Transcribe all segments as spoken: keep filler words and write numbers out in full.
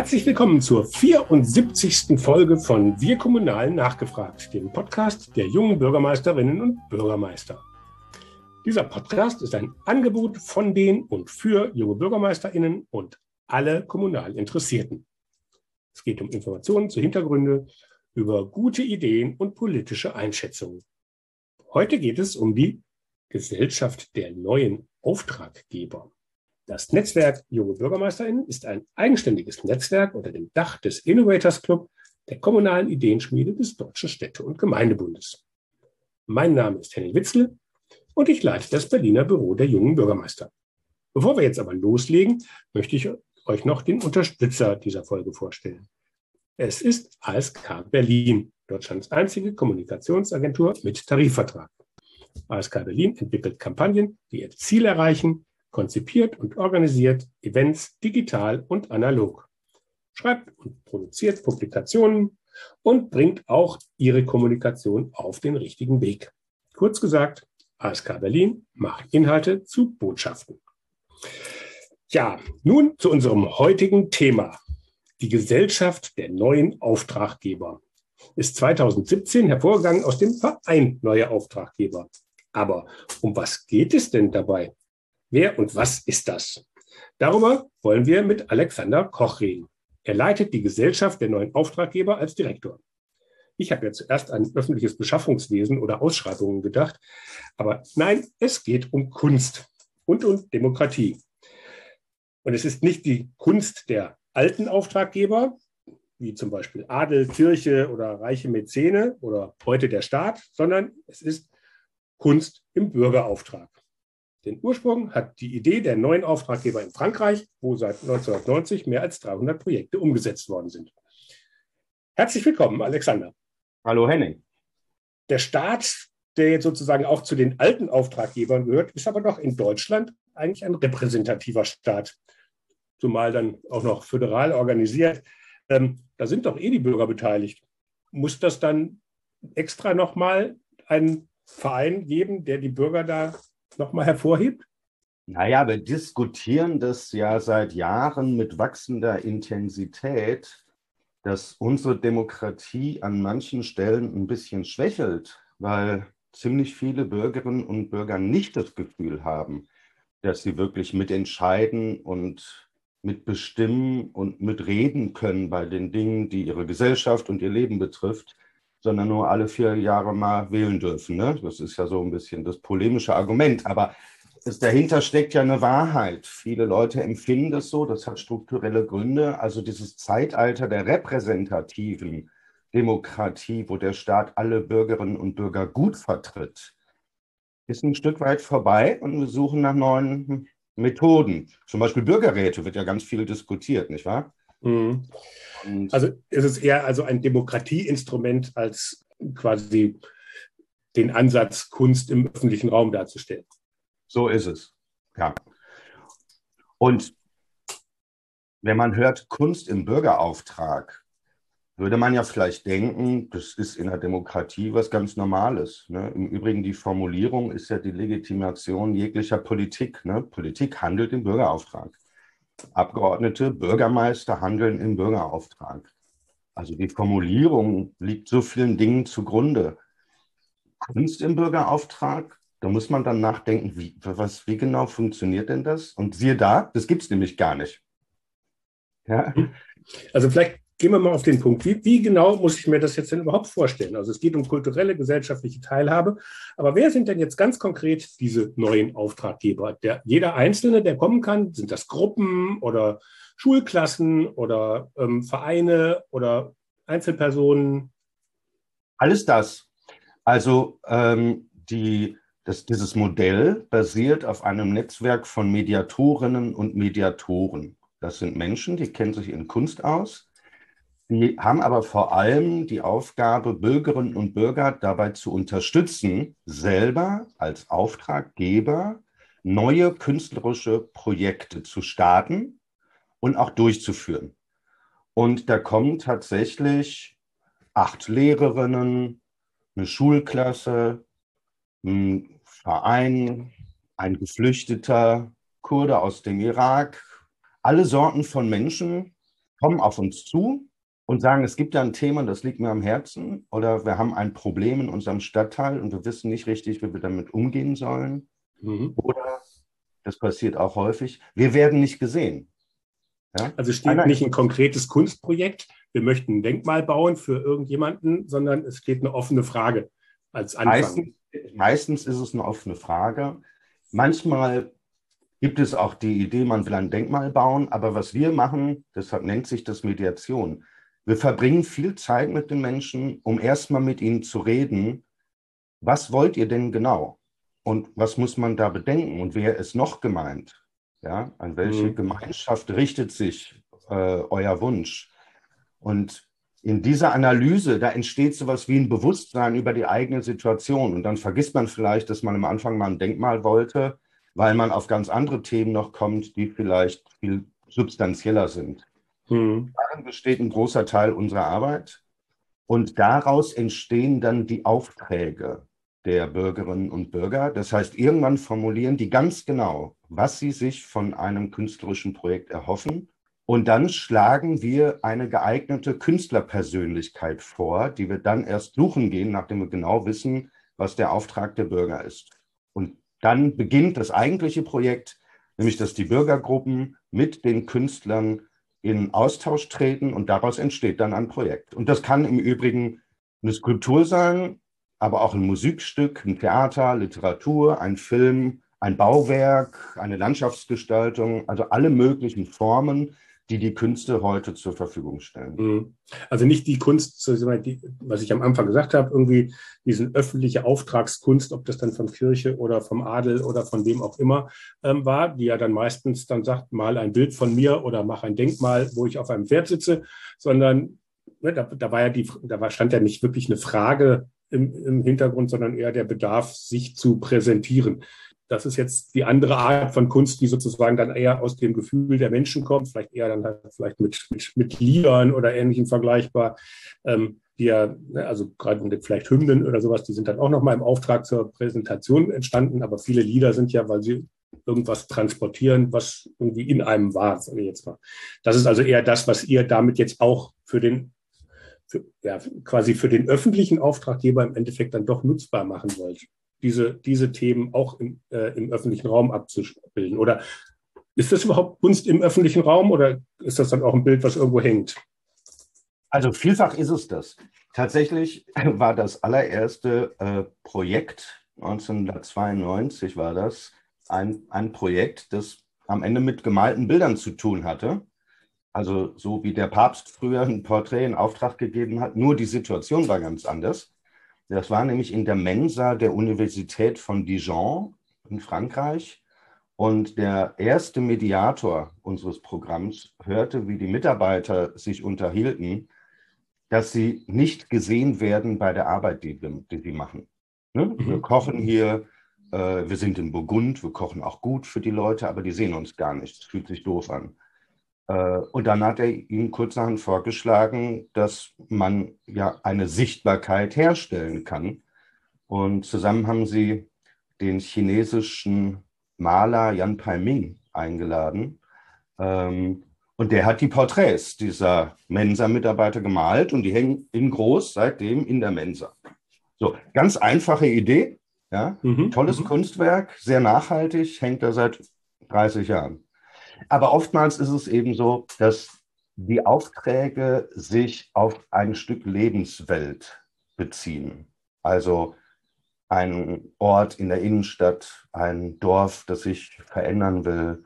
Herzlich willkommen zur vierundsiebzigsten Folge von Wir Kommunalen nachgefragt, dem Podcast der jungen Bürgermeisterinnen und Bürgermeister. Dieser Podcast ist ein Angebot von den und für junge BürgermeisterInnen und alle kommunal Interessierten. Es geht um Informationen zu Hintergründe, über gute Ideen und politische Einschätzungen. Heute geht es um die Gesellschaft der neuen Auftraggeber. Das Netzwerk Junge BürgermeisterInnen ist ein eigenständiges Netzwerk unter dem Dach des Innovators Club, der kommunalen Ideenschmiede des Deutschen Städte- und Gemeindebundes. Mein Name ist Henning Witzel und ich leite das Berliner Büro der jungen Bürgermeister. Bevor wir jetzt aber loslegen, möchte ich euch noch den Unterstützer dieser Folge vorstellen. Es ist A S K Berlin, Deutschlands einzige Kommunikationsagentur mit Tarifvertrag. A S K Berlin entwickelt Kampagnen, die ihr Ziel erreichen, konzipiert und organisiert Events digital und analog, schreibt und produziert Publikationen und bringt auch ihre Kommunikation auf den richtigen Weg. Kurz gesagt, A S K Berlin macht Inhalte zu Botschaften. Ja, nun zu unserem heutigen Thema. Die Gesellschaft der neuen Auftraggeber ist zweitausendsiebzehn hervorgegangen aus dem Verein Neue Auftraggeber. Aber um was geht es denn dabei? Wer und was ist das? Darüber wollen wir mit Alexander Koch reden. Er leitet die Gesellschaft der neuen Auftraggeber als Direktor. Ich habe ja zuerst an öffentliches Beschaffungswesen oder Ausschreibungen gedacht, aber nein, es geht um Kunst und um Demokratie. Und es ist nicht die Kunst der alten Auftraggeber, wie zum Beispiel Adel, Kirche oder reiche Mäzene oder heute der Staat, sondern es ist Kunst im Bürgerauftrag. Den Ursprung hat die Idee der neuen Auftraggeber in Frankreich, wo seit neunzehnhundertneunzig mehr als dreihundert Projekte umgesetzt worden sind. Herzlich willkommen, Alexander. Hallo, Henning. Der Staat, der jetzt sozusagen auch zu den alten Auftraggebern gehört, ist aber doch in Deutschland eigentlich ein repräsentativer Staat, zumal dann auch noch föderal organisiert. Ähm, da sind doch eh die Bürger beteiligt. Muss das dann extra nochmal einen Verein geben, der die Bürger da nochmal hervorhebt? Naja, wir diskutieren das ja seit Jahren mit wachsender Intensität, dass unsere Demokratie an manchen Stellen ein bisschen schwächelt, weil ziemlich viele Bürgerinnen und Bürger nicht das Gefühl haben, dass sie wirklich mitentscheiden und mitbestimmen und mitreden können bei den Dingen, die ihre Gesellschaft und ihr Leben betrifft, sondern nur alle vier Jahre mal wählen dürfen. Ne? Das ist ja so ein bisschen das polemische Argument. Aber es, dahinter steckt ja eine Wahrheit. Viele Leute empfinden das so, das hat strukturelle Gründe. Also dieses Zeitalter der repräsentativen Demokratie, wo der Staat alle Bürgerinnen und Bürger gut vertritt, ist ein Stück weit vorbei und wir suchen nach neuen Methoden. Zum Beispiel Bürgerräte wird ja ganz viel diskutiert, nicht wahr? Mhm. Also es ist eher also ein Demokratieinstrument als quasi den Ansatz, Kunst im öffentlichen Raum darzustellen. So ist es, ja. Und wenn man hört Kunst im Bürgerauftrag, würde man ja vielleicht denken, das ist in der Demokratie was ganz Normales. Ne? Im Übrigen, die Formulierung ist ja die Legitimation jeglicher Politik. Ne? Politik handelt im Bürgerauftrag. Abgeordnete, Bürgermeister handeln im Bürgerauftrag. Also die Formulierung liegt so vielen Dingen zugrunde. Kunst im Bürgerauftrag, da muss man dann nachdenken, wie, was, wie genau funktioniert denn das? Und siehe da, das gibt es nämlich gar nicht. Ja? Also vielleicht gehen wir mal auf den Punkt. Wie, wie genau muss ich mir das jetzt denn überhaupt vorstellen? Also es geht um kulturelle, gesellschaftliche Teilhabe. Aber wer sind denn jetzt ganz konkret diese neuen Auftraggeber? Der, jeder Einzelne, der kommen kann, sind das Gruppen oder Schulklassen oder ähm, Vereine oder Einzelpersonen? Alles das. Also ähm, die, das, dieses Modell basiert auf einem Netzwerk von Mediatorinnen und Mediatoren. Das sind Menschen, die kennen sich in Kunst aus. Die haben aber vor allem die Aufgabe, Bürgerinnen und Bürger dabei zu unterstützen, selber als Auftraggeber neue künstlerische Projekte zu starten und auch durchzuführen. Und da kommen tatsächlich acht Lehrerinnen, eine Schulklasse, ein Verein, ein Geflüchteter, Kurde aus dem Irak, alle Sorten von Menschen, kommen auf uns zu und sagen, es gibt da ein Thema, das liegt mir am Herzen, oder wir haben ein Problem in unserem Stadtteil und wir wissen nicht richtig, wie wir damit umgehen sollen. Mhm. Oder, das passiert auch häufig, wir werden nicht gesehen. Ja? Also steht nicht ein konkretes Kunstprojekt, wir möchten ein Denkmal bauen für irgendjemanden, sondern es steht eine offene Frage als Anfang. Meistens, meistens ist es eine offene Frage. Manchmal gibt es auch die Idee, man will ein Denkmal bauen, aber was wir machen, deshalb nennt sich das Mediation. Wir verbringen viel Zeit mit den Menschen, um erstmal mit ihnen zu reden, was wollt ihr denn genau? Und was muss man da bedenken? Und wer ist noch gemeint? Ja, an welche mhm. Gemeinschaft richtet sich äh, euer Wunsch? Und in dieser Analyse, da entsteht sowas wie ein Bewusstsein über die eigene Situation. Und dann vergisst man vielleicht, dass man am Anfang mal ein Denkmal wollte, weil man auf ganz andere Themen noch kommt, die vielleicht viel substanzieller sind. Mhm. Darin besteht ein großer Teil unserer Arbeit. Und daraus entstehen dann die Aufträge der Bürgerinnen und Bürger. Das heißt, irgendwann formulieren die ganz genau, was sie sich von einem künstlerischen Projekt erhoffen. Und dann schlagen wir eine geeignete Künstlerpersönlichkeit vor, die wir dann erst suchen gehen, nachdem wir genau wissen, was der Auftrag der Bürger ist. Und dann beginnt das eigentliche Projekt, nämlich dass die Bürgergruppen mit den Künstlern in Austausch treten und daraus entsteht dann ein Projekt. Und das kann im Übrigen eine Skulptur sein, aber auch ein Musikstück, ein Theater, Literatur, ein Film, ein Bauwerk, eine Landschaftsgestaltung, also alle möglichen Formen, die die Künste heute zur Verfügung stellen. Also nicht die Kunst, was ich am Anfang gesagt habe, irgendwie diese öffentliche Auftragskunst, ob das dann von Kirche oder vom Adel oder von wem auch immer ähm, war, die ja dann meistens dann sagt, mal ein Bild von mir oder mach ein Denkmal, wo ich auf einem Pferd sitze, sondern ne, da, da war ja die, da war, stand ja nicht wirklich eine Frage im, im Hintergrund, sondern eher der Bedarf, sich zu präsentieren. Das ist jetzt die andere Art von Kunst, die sozusagen dann eher aus dem Gefühl der Menschen kommt, vielleicht eher dann halt vielleicht mit, mit, mit Liedern oder Ähnlichem vergleichbar, ähm, die ja, ne, also gerade mit vielleicht Hymnen oder sowas, die sind dann auch nochmal im Auftrag zur Präsentation entstanden, aber viele Lieder sind ja, weil sie irgendwas transportieren, was irgendwie in einem war, sage ich jetzt mal. Das ist also eher das, was ihr damit jetzt auch für den, für, ja, quasi für den öffentlichen Auftraggeber im Endeffekt dann doch nutzbar machen wollt. Diese, diese Themen auch im, äh, im öffentlichen Raum abzubilden? Oder ist das überhaupt Kunst im öffentlichen Raum oder ist das dann auch ein Bild, was irgendwo hängt? Also vielfach ist es das. Tatsächlich war das allererste äh, Projekt, neunzehnhundertzweiundneunzig war das, ein, ein Projekt, das am Ende mit gemalten Bildern zu tun hatte. Also so wie der Papst früher ein Porträt in Auftrag gegeben hat, nur die Situation war ganz anders. Das war nämlich in der Mensa der Universität von Dijon in Frankreich. Und der erste Mediator unseres Programms hörte, wie die Mitarbeiter sich unterhielten, dass sie nicht gesehen werden bei der Arbeit, die, die sie machen. Ne? Mhm. Wir kochen hier, äh, wir sind in Burgund, wir kochen auch gut für die Leute, aber die sehen uns gar nicht. Das fühlt sich doof an. Und dann hat er ihnen kurzerhand vorgeschlagen, dass man ja eine Sichtbarkeit herstellen kann. Und zusammen haben sie den chinesischen Maler Yan Peiming eingeladen. Und der hat die Porträts dieser Mensa-Mitarbeiter gemalt und die hängen in groß seitdem in der Mensa. So, ganz einfache Idee, ja? Mhm. Tolles mhm. Kunstwerk, sehr nachhaltig, hängt da seit dreißig Jahren. Aber oftmals ist es eben so, dass die Aufträge sich auf ein Stück Lebenswelt beziehen. Also ein Ort in der Innenstadt, ein Dorf, das sich verändern will,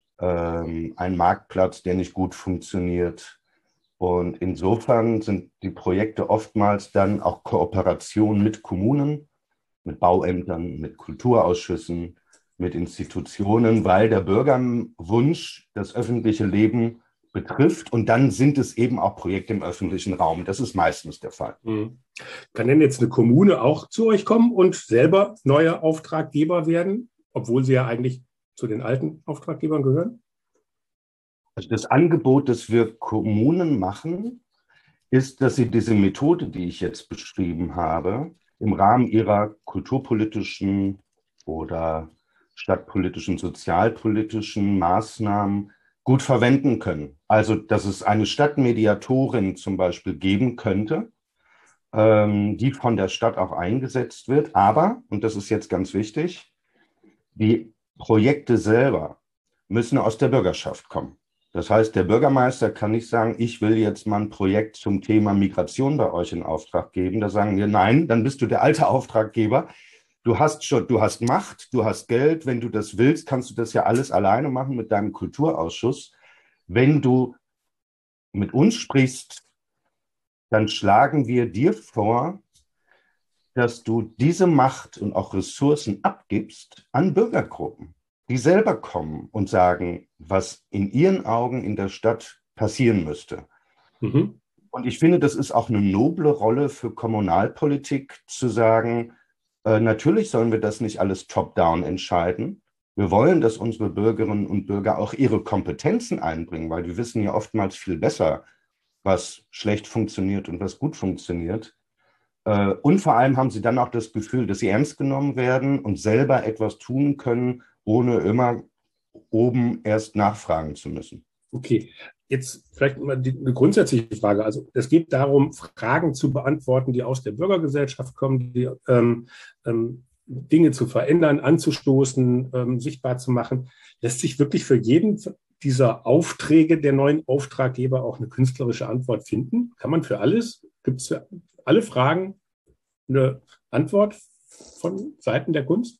ähm, ein Marktplatz, der nicht gut funktioniert. Und insofern sind die Projekte oftmals dann auch Kooperationen mit Kommunen, mit Bauämtern, mit Kulturausschüssen, mit Institutionen, weil der Bürgerwunsch das öffentliche Leben betrifft. Und dann sind es eben auch Projekte im öffentlichen Raum. Das ist meistens der Fall. Mhm. Kann denn jetzt eine Kommune auch zu euch kommen und selber neue Auftraggeber werden, obwohl sie ja eigentlich zu den alten Auftraggebern gehören? Also das Angebot, das wir Kommunen machen, ist, dass sie diese Methode, die ich jetzt beschrieben habe, im Rahmen ihrer kulturpolitischen oder stadtpolitischen, sozialpolitischen Maßnahmen gut verwenden können. Also, dass es eine Stadtmediatorin zum Beispiel geben könnte, ähm, die von der Stadt auch eingesetzt wird. Aber, und das ist jetzt ganz wichtig, die Projekte selber müssen aus der Bürgerschaft kommen. Das heißt, der Bürgermeister kann nicht sagen, ich will jetzt mal ein Projekt zum Thema Migration bei euch in Auftrag geben. Da sagen wir, nein, dann bist du der alte Auftraggeber. Du hast schon, du hast Macht, du hast Geld. Wenn du das willst, kannst du das ja alles alleine machen mit deinem Kulturausschuss. Wenn du mit uns sprichst, dann schlagen wir dir vor, dass du diese Macht und auch Ressourcen abgibst an Bürgergruppen, die selber kommen und sagen, was in ihren Augen in der Stadt passieren müsste. Mhm. Und ich finde, das ist auch eine noble Rolle für Kommunalpolitik, zu sagen, äh, natürlich sollen wir das nicht alles top-down entscheiden. Wir wollen, dass unsere Bürgerinnen und Bürger auch ihre Kompetenzen einbringen, weil die wissen ja oftmals viel besser, was schlecht funktioniert und was gut funktioniert. Und vor allem haben sie dann auch das Gefühl, dass sie ernst genommen werden und selber etwas tun können, ohne immer oben erst nachfragen zu müssen. Okay, jetzt vielleicht mal die, eine grundsätzliche Frage. Also es geht darum, Fragen zu beantworten, die aus der Bürgergesellschaft kommen, die ähm, ähm, Dinge zu verändern, anzustoßen, ähm, sichtbar zu machen. Lässt sich wirklich für jeden dieser Aufträge der neuen Auftraggeber auch eine künstlerische Antwort finden? Kann man für alles, gibt es für alle Fragen eine Antwort von Seiten der Kunst?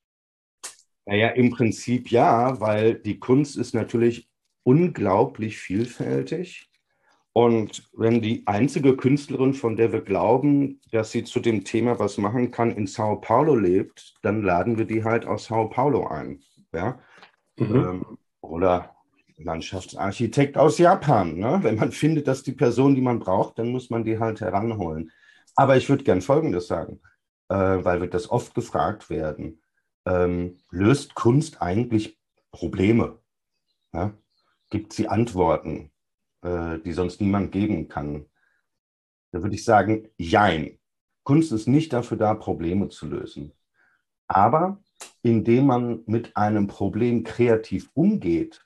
Naja, im Prinzip ja, weil die Kunst ist natürlich unglaublich vielfältig. Und wenn die einzige Künstlerin, von der wir glauben, dass sie zu dem Thema was machen kann, in Sao Paulo lebt, dann laden wir die halt aus Sao Paulo ein. Ja? Mhm. Ähm, oder Landschaftsarchitekt aus Japan. Ne? Wenn man findet, dass die Person, die man braucht, dann muss man die halt heranholen. Aber ich würde gern Folgendes sagen, äh, weil wir das oft gefragt werden. Ähm, löst Kunst eigentlich Probleme? Ja? Gibt sie Antworten, äh, die sonst niemand geben kann? Da würde ich sagen, jein. Kunst ist nicht dafür da, Probleme zu lösen. Aber indem man mit einem Problem kreativ umgeht,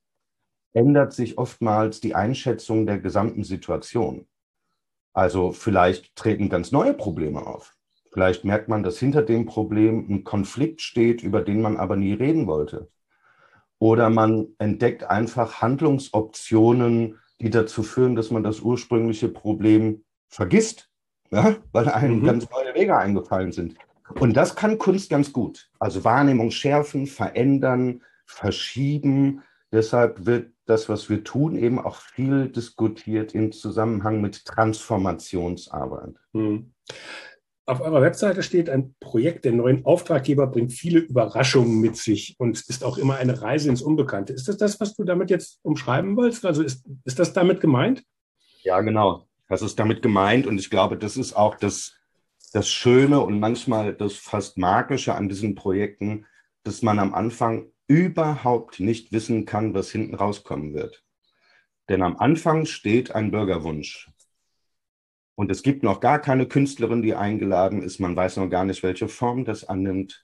ändert sich oftmals die Einschätzung der gesamten Situation. Also vielleicht treten ganz neue Probleme auf. Vielleicht merkt man, dass hinter dem Problem ein Konflikt steht, über den man aber nie reden wollte. Oder man entdeckt einfach Handlungsoptionen, die dazu führen, dass man das ursprüngliche Problem vergisst, ja? Weil einem mhm. ganz neue Wege eingefallen sind. Und das kann Kunst ganz gut. Also Wahrnehmung schärfen, verändern, verschieben. Deshalb wird das, was wir tun, eben auch viel diskutiert im Zusammenhang mit Transformationsarbeit. Mhm. Auf eurer Webseite steht, ein Projekt der neuen Auftraggeber bringt viele Überraschungen mit sich und ist auch immer eine Reise ins Unbekannte. Ist das das, was du damit jetzt umschreiben wolltest? Also ist, ist das damit gemeint? Ja, genau. Das ist damit gemeint und ich glaube, das ist auch das, das Schöne und manchmal das fast Magische an diesen Projekten, dass man am Anfang überhaupt nicht wissen kann, was hinten rauskommen wird. Denn am Anfang steht ein Bürgerwunsch. Und es gibt noch gar keine Künstlerin, die eingeladen ist. Man weiß noch gar nicht, welche Form das annimmt.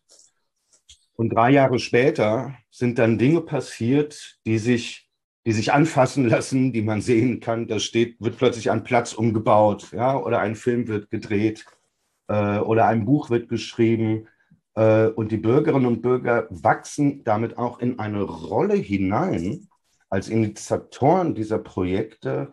Und drei Jahre später sind dann Dinge passiert, die sich, die sich anfassen lassen, die man sehen kann. Da steht, wird plötzlich ein Platz umgebaut, ja, oder ein Film wird gedreht äh, oder ein Buch wird geschrieben. Äh, und die Bürgerinnen und Bürger wachsen damit auch in eine Rolle hinein, als Initiatoren dieser Projekte,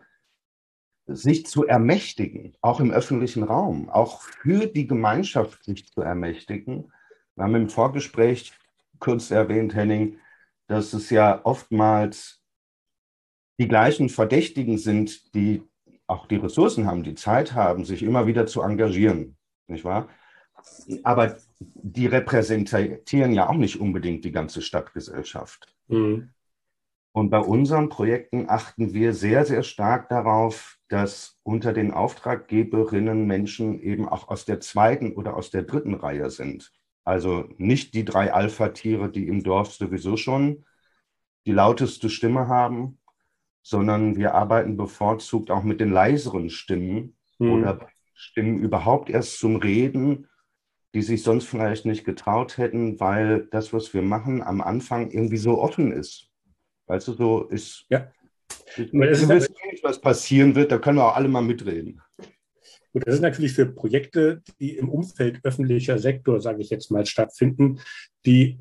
sich zu ermächtigen, auch im öffentlichen Raum, auch für die Gemeinschaft sich zu ermächtigen. Wir haben im Vorgespräch kurz erwähnt, Henning, dass es ja oftmals die gleichen Verdächtigen sind, die auch die Ressourcen haben, die Zeit haben, sich immer wieder zu engagieren, nicht wahr? Aber die repräsentieren ja auch nicht unbedingt die ganze Stadtgesellschaft. Mhm. Und bei unseren Projekten achten wir sehr, sehr stark darauf, dass unter den Auftraggeberinnen Menschen eben auch aus der zweiten oder aus der dritten Reihe sind. Also nicht die drei Alpha-Tiere, die im Dorf sowieso schon die lauteste Stimme haben, sondern wir arbeiten bevorzugt auch mit den leiseren Stimmen mhm. oder Stimmen überhaupt erst zum Reden, die sich sonst vielleicht nicht getraut hätten, weil das, was wir machen, am Anfang irgendwie so offen ist. Weißt du, so ist, Ja. wir wissen nicht, was passieren wird, da können wir auch alle mal mitreden. Gut, das ist natürlich für Projekte, die im Umfeld öffentlicher Sektor, sage ich jetzt mal, stattfinden, die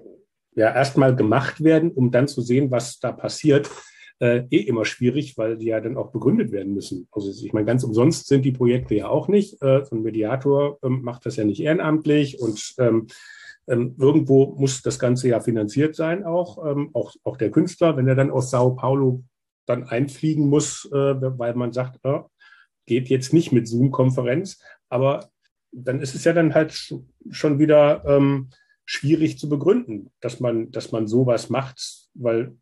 ja erstmal gemacht werden, um dann zu sehen, was da passiert, äh, eh immer schwierig, weil die ja dann auch begründet werden müssen. Also ich meine, ganz umsonst sind die Projekte ja auch nicht. Äh, so ein Mediator ähm, macht das ja nicht ehrenamtlich und ähm, ähm, irgendwo muss das Ganze ja finanziert sein auch, ähm, auch, auch der Künstler, wenn er dann aus Sao Paulo dann einfliegen muss, äh, weil man sagt, äh, geht jetzt nicht mit Zoom-Konferenz, aber dann ist es ja dann halt schon wieder ähm, schwierig zu begründen, dass man, dass man sowas macht, weil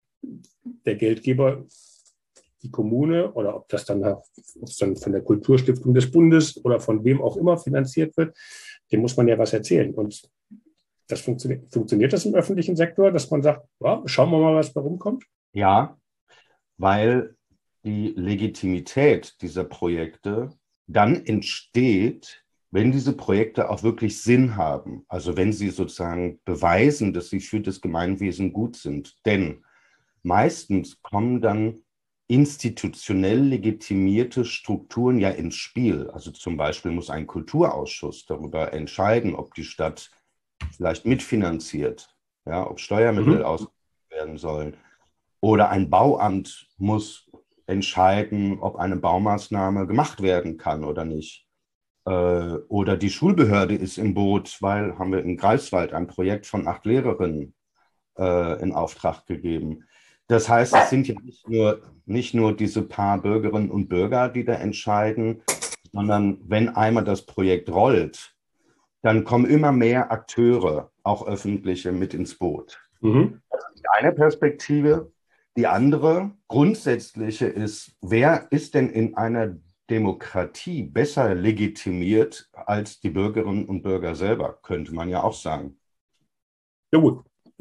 der Geldgeber, die Kommune oder ob das dann, ob es dann von der Kulturstiftung des Bundes oder von wem auch immer finanziert wird, dem muss man ja was erzählen. Und das funktioniert, funktioniert das im öffentlichen Sektor, dass man sagt, ja, schauen wir mal, was da rumkommt? Ja, weil die Legitimität dieser Projekte dann entsteht, wenn diese Projekte auch wirklich Sinn haben. Also wenn sie sozusagen beweisen, dass sie für das Gemeinwesen gut sind. Denn meistens kommen dann institutionell legitimierte Strukturen ja ins Spiel. Also zum Beispiel muss ein Kulturausschuss darüber entscheiden, ob die Stadt vielleicht mitfinanziert, ja, ob Steuermittel mhm. ausgegeben werden sollen. Oder ein Bauamt muss entscheiden, ob eine Baumaßnahme gemacht werden kann oder nicht. Oder die Schulbehörde ist im Boot, weil haben wir in Greifswald ein Projekt von acht Lehrerinnen äh, in Auftrag gegeben. Das heißt, es sind ja nicht nur, nicht nur diese paar Bürgerinnen und Bürger, die da entscheiden, sondern wenn einmal das Projekt rollt, dann kommen immer mehr Akteure, auch öffentliche, mit ins Boot. Mhm. Das ist die eine Perspektive. Die andere, grundsätzliche ist, wer ist denn in einer Demokratie besser legitimiert als die Bürgerinnen und Bürger selber, könnte man ja auch sagen. Ja gut,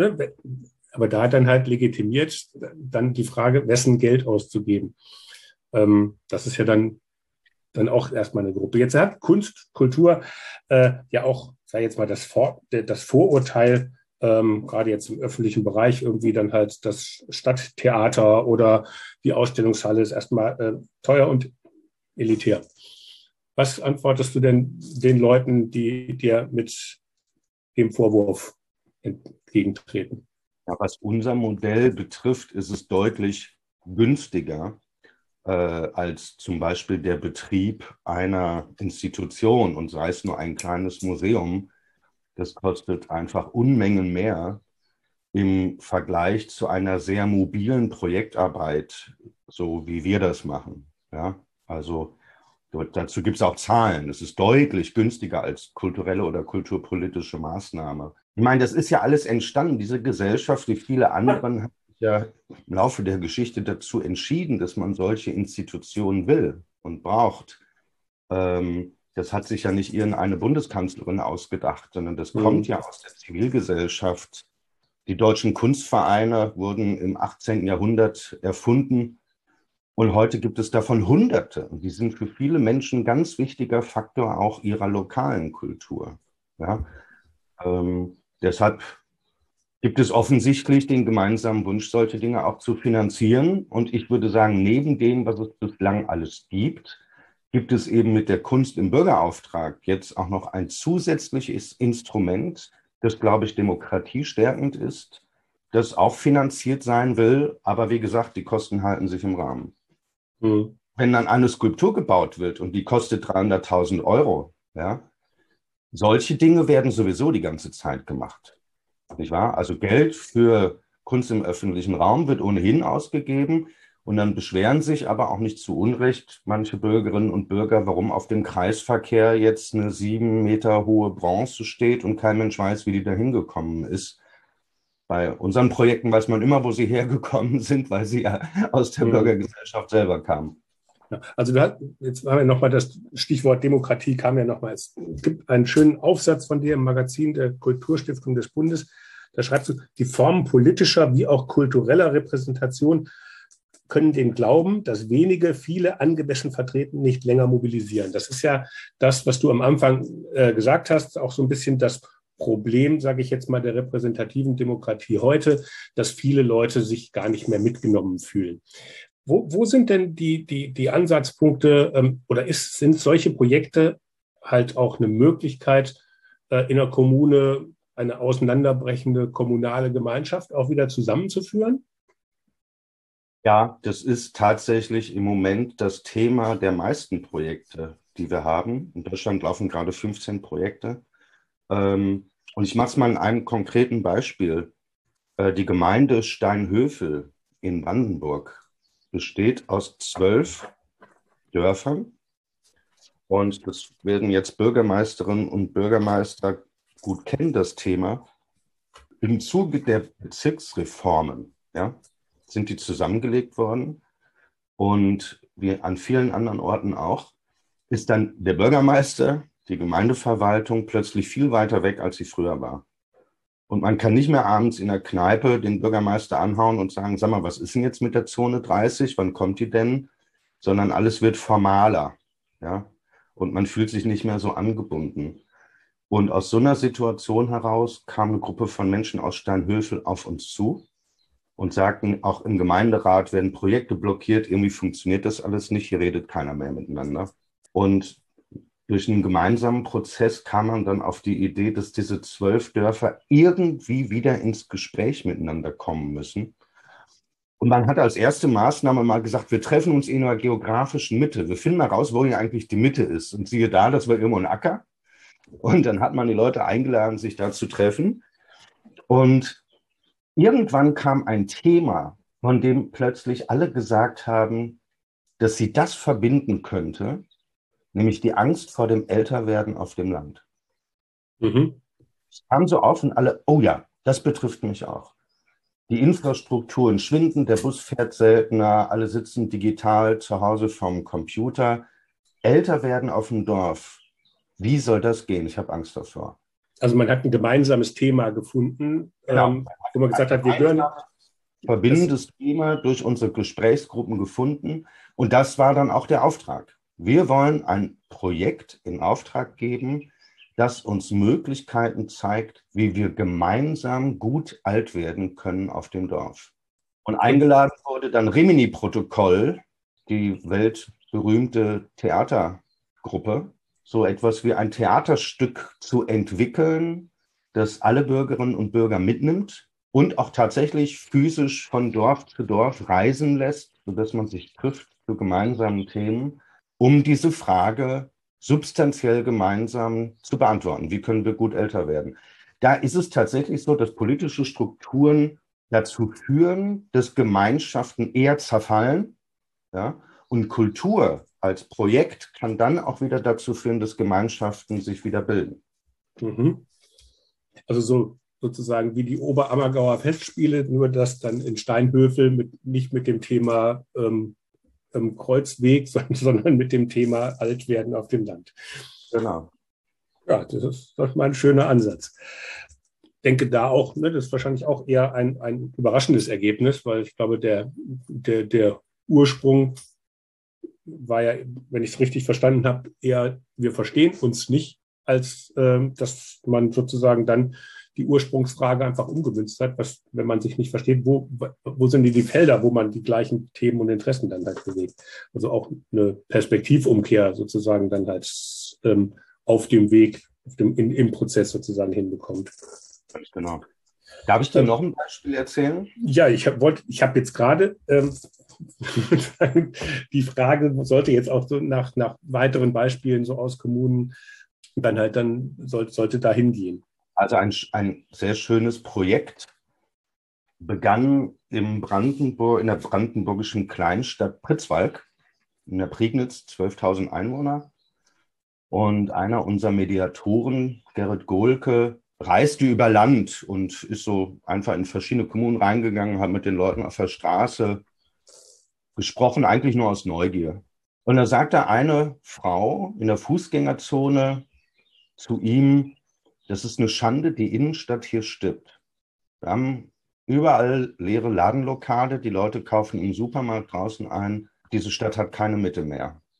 aber da dann halt legitimiert dann die Frage, wessen Geld auszugeben. Das ist ja dann, dann auch erstmal eine Gruppe. Jetzt hat Kunst, Kultur äh, ja auch, sag ich jetzt mal, das, Vor das Vorurteil, ähm, gerade jetzt im öffentlichen Bereich irgendwie dann halt das Stadttheater oder die Ausstellungshalle ist erstmal äh, teuer und elitär. Was antwortest du denn den Leuten, die dir mit dem Vorwurf entgegentreten? Ja, was unser Modell betrifft, ist es deutlich günstiger äh, als zum Beispiel der Betrieb einer Institution und sei es nur ein kleines Museum. Das kostet einfach Unmengen mehr im Vergleich zu einer sehr mobilen Projektarbeit, so wie wir das machen. Ja? Also dazu gibt es auch Zahlen. Es ist deutlich günstiger als kulturelle oder kulturpolitische Maßnahme. Ich meine, das ist ja alles entstanden. Diese Gesellschaft, wie viele anderen, hat sich ja im Laufe der Geschichte dazu entschieden, dass man solche Institutionen will und braucht. Ähm, das hat sich ja nicht irgendeine Bundeskanzlerin ausgedacht, sondern das mhm. kommt ja aus der Zivilgesellschaft. Die deutschen Kunstvereine wurden im achtzehnten Jahrhundert erfunden. Und heute gibt es davon Hunderte. Und die sind für viele Menschen ein ganz wichtiger Faktor auch ihrer lokalen Kultur. Ja? Ähm, deshalb gibt es offensichtlich den gemeinsamen Wunsch, solche Dinge auch zu finanzieren. Und ich würde sagen, neben dem, was es bislang alles gibt, gibt es eben mit der Kunst im Bürgerauftrag jetzt auch noch ein zusätzliches Instrument, das, glaube ich, demokratiestärkend ist, das auch finanziert sein will. Aber wie gesagt, die Kosten halten sich im Rahmen. Mhm. Wenn dann eine Skulptur gebaut wird und die kostet dreihunderttausend Euro, ja, solche Dinge werden sowieso die ganze Zeit gemacht, nicht wahr? Also Geld für Kunst im öffentlichen Raum wird ohnehin ausgegeben und dann beschweren sich aber auch nicht zu Unrecht manche Bürgerinnen und Bürger, warum auf dem Kreisverkehr jetzt eine sieben Meter hohe Bronze steht und kein Mensch weiß, wie die da hingekommen ist. Bei unseren Projekten weiß man immer, wo sie hergekommen sind, weil sie ja aus der mhm. Bürgergesellschaft selber kamen. Ja, also du hast, jetzt haben wir nochmal das Stichwort Demokratie, kam ja nochmal. Es gibt einen schönen Aufsatz von dir im Magazin der Kulturstiftung des Bundes. Da schreibst du, die Formen politischer wie auch kultureller Repräsentation können den Glauben, dass wenige, viele angemessen vertreten, nicht länger mobilisieren. Das ist ja das, was du am Anfang äh, gesagt hast, auch so ein bisschen das Problem, sage ich jetzt mal, der repräsentativen Demokratie heute, dass viele Leute sich gar nicht mehr mitgenommen fühlen. Wo, wo sind denn die, die, die Ansatzpunkte ähm, oder ist, sind solche Projekte halt auch eine Möglichkeit, äh, in der Kommune eine auseinanderbrechende kommunale Gemeinschaft auch wieder zusammenzuführen? Ja, das ist tatsächlich im Moment das Thema der meisten Projekte, die wir haben. In Deutschland laufen gerade fünfzehn Projekte. Ähm, und ich mache es mal in einem konkreten Beispiel. Äh, die Gemeinde Steinhöfel in Brandenburg besteht aus zwölf Dörfern. Und das werden jetzt Bürgermeisterinnen und Bürgermeister gut kennen, das Thema. Im Zuge der Bezirksreformen, ja, sind die zusammengelegt worden. Und wie an vielen anderen Orten auch, ist dann der Bürgermeister, die Gemeindeverwaltung plötzlich viel weiter weg, als sie früher war. Und man kann nicht mehr abends in der Kneipe den Bürgermeister anhauen und sagen, sag mal, was ist denn jetzt mit der Zone dreißig? Wann kommt die denn? Sondern alles wird formaler, ja. Und man fühlt sich nicht mehr so angebunden. Und aus so einer Situation heraus kam eine Gruppe von Menschen aus Steinhöfel auf uns zu und sagten, auch im Gemeinderat werden Projekte blockiert, irgendwie funktioniert das alles nicht, hier redet keiner mehr miteinander. Und durch einen gemeinsamen Prozess kam man dann auf die Idee, dass diese zwölf Dörfer irgendwie wieder ins Gespräch miteinander kommen müssen. Und man hat als erste Maßnahme mal gesagt, wir treffen uns in einer geografischen Mitte. Wir finden mal raus, wo hier eigentlich die Mitte ist. Und siehe da, das war irgendwo ein Acker. Und dann hat man die Leute eingeladen, sich da zu treffen. Und irgendwann kam ein Thema, von dem plötzlich alle gesagt haben, dass sie das verbinden könnte, nämlich die Angst vor dem Älterwerden auf dem Land. Mhm. Es kam so auf und alle, oh ja, das betrifft mich auch. Die Infrastrukturen schwinden, der Bus fährt seltener, alle sitzen digital zu Hause vom Computer. Älter werden auf dem Dorf, wie soll das gehen? Ich habe Angst davor. Also man hat ein gemeinsames Thema gefunden, Genau. ähm, wo man gesagt hat, wir gehören. Verbindendes Thema durch unsere Gesprächsgruppen gefunden. Und das war dann auch der Auftrag. Wir wollen ein Projekt in Auftrag geben, das uns Möglichkeiten zeigt, wie wir gemeinsam gut alt werden können auf dem Dorf. Und eingeladen wurde dann Rimini-Protokoll, die weltberühmte Theatergruppe, so etwas wie ein Theaterstück zu entwickeln, das alle Bürgerinnen und Bürger mitnimmt und auch tatsächlich physisch von Dorf zu Dorf reisen lässt, sodass man sich trifft zu gemeinsamen Themen, um diese Frage substanziell gemeinsam zu beantworten. Wie können wir gut älter werden? Da ist es tatsächlich so, dass politische Strukturen dazu führen, dass Gemeinschaften eher zerfallen, ja? Und Kultur als Projekt kann dann auch wieder dazu führen, dass Gemeinschaften sich wieder bilden. Mhm. Also so sozusagen wie die Oberammergauer Festspiele, nur dass dann in Steinhöfel mit, nicht mit dem Thema ähm, ähm, Kreuzweg, sondern mit dem Thema Altwerden auf dem Land. Genau. Ja, das ist, das ist mal ein schöner Ansatz. Ich denke da auch, ne, das ist wahrscheinlich auch eher ein, ein überraschendes Ergebnis, weil ich glaube, der, der, der Ursprung war ja, wenn ich es richtig verstanden habe, eher, wir verstehen uns nicht, als ähm, dass man sozusagen dann die Ursprungsfrage einfach umgemünzt hat, was, wenn man sich nicht versteht, wo, wo sind die, die Felder, wo man die gleichen Themen und Interessen dann halt bewegt. Also auch eine Perspektivumkehr sozusagen dann halt ähm, auf dem Weg, auf dem, in, im Prozess sozusagen hinbekommt. Ganz genau. Darf ich dir ähm, noch ein Beispiel erzählen? Ja, ich habe ich hab jetzt gerade ähm, die Frage sollte jetzt auch so nach, nach weiteren Beispielen so aus Kommunen dann halt dann soll, sollte da hingehen. Also ein, ein sehr schönes Projekt begann im Brandenburg, in der brandenburgischen Kleinstadt Pritzwalk, in der Prignitz, zwölftausend Einwohner. Und einer unserer Mediatoren, Gerrit Gohlke, reiste über Land und ist so einfach in verschiedene Kommunen reingegangen, hat mit den Leuten auf der Straße gesprochen, eigentlich nur aus Neugier. Und da sagte eine Frau in der Fußgängerzone zu ihm, das ist eine Schande, die Innenstadt hier stirbt. Wir haben überall leere Ladenlokale, die Leute kaufen im Supermarkt draußen ein. Diese Stadt hat keine Mitte mehr.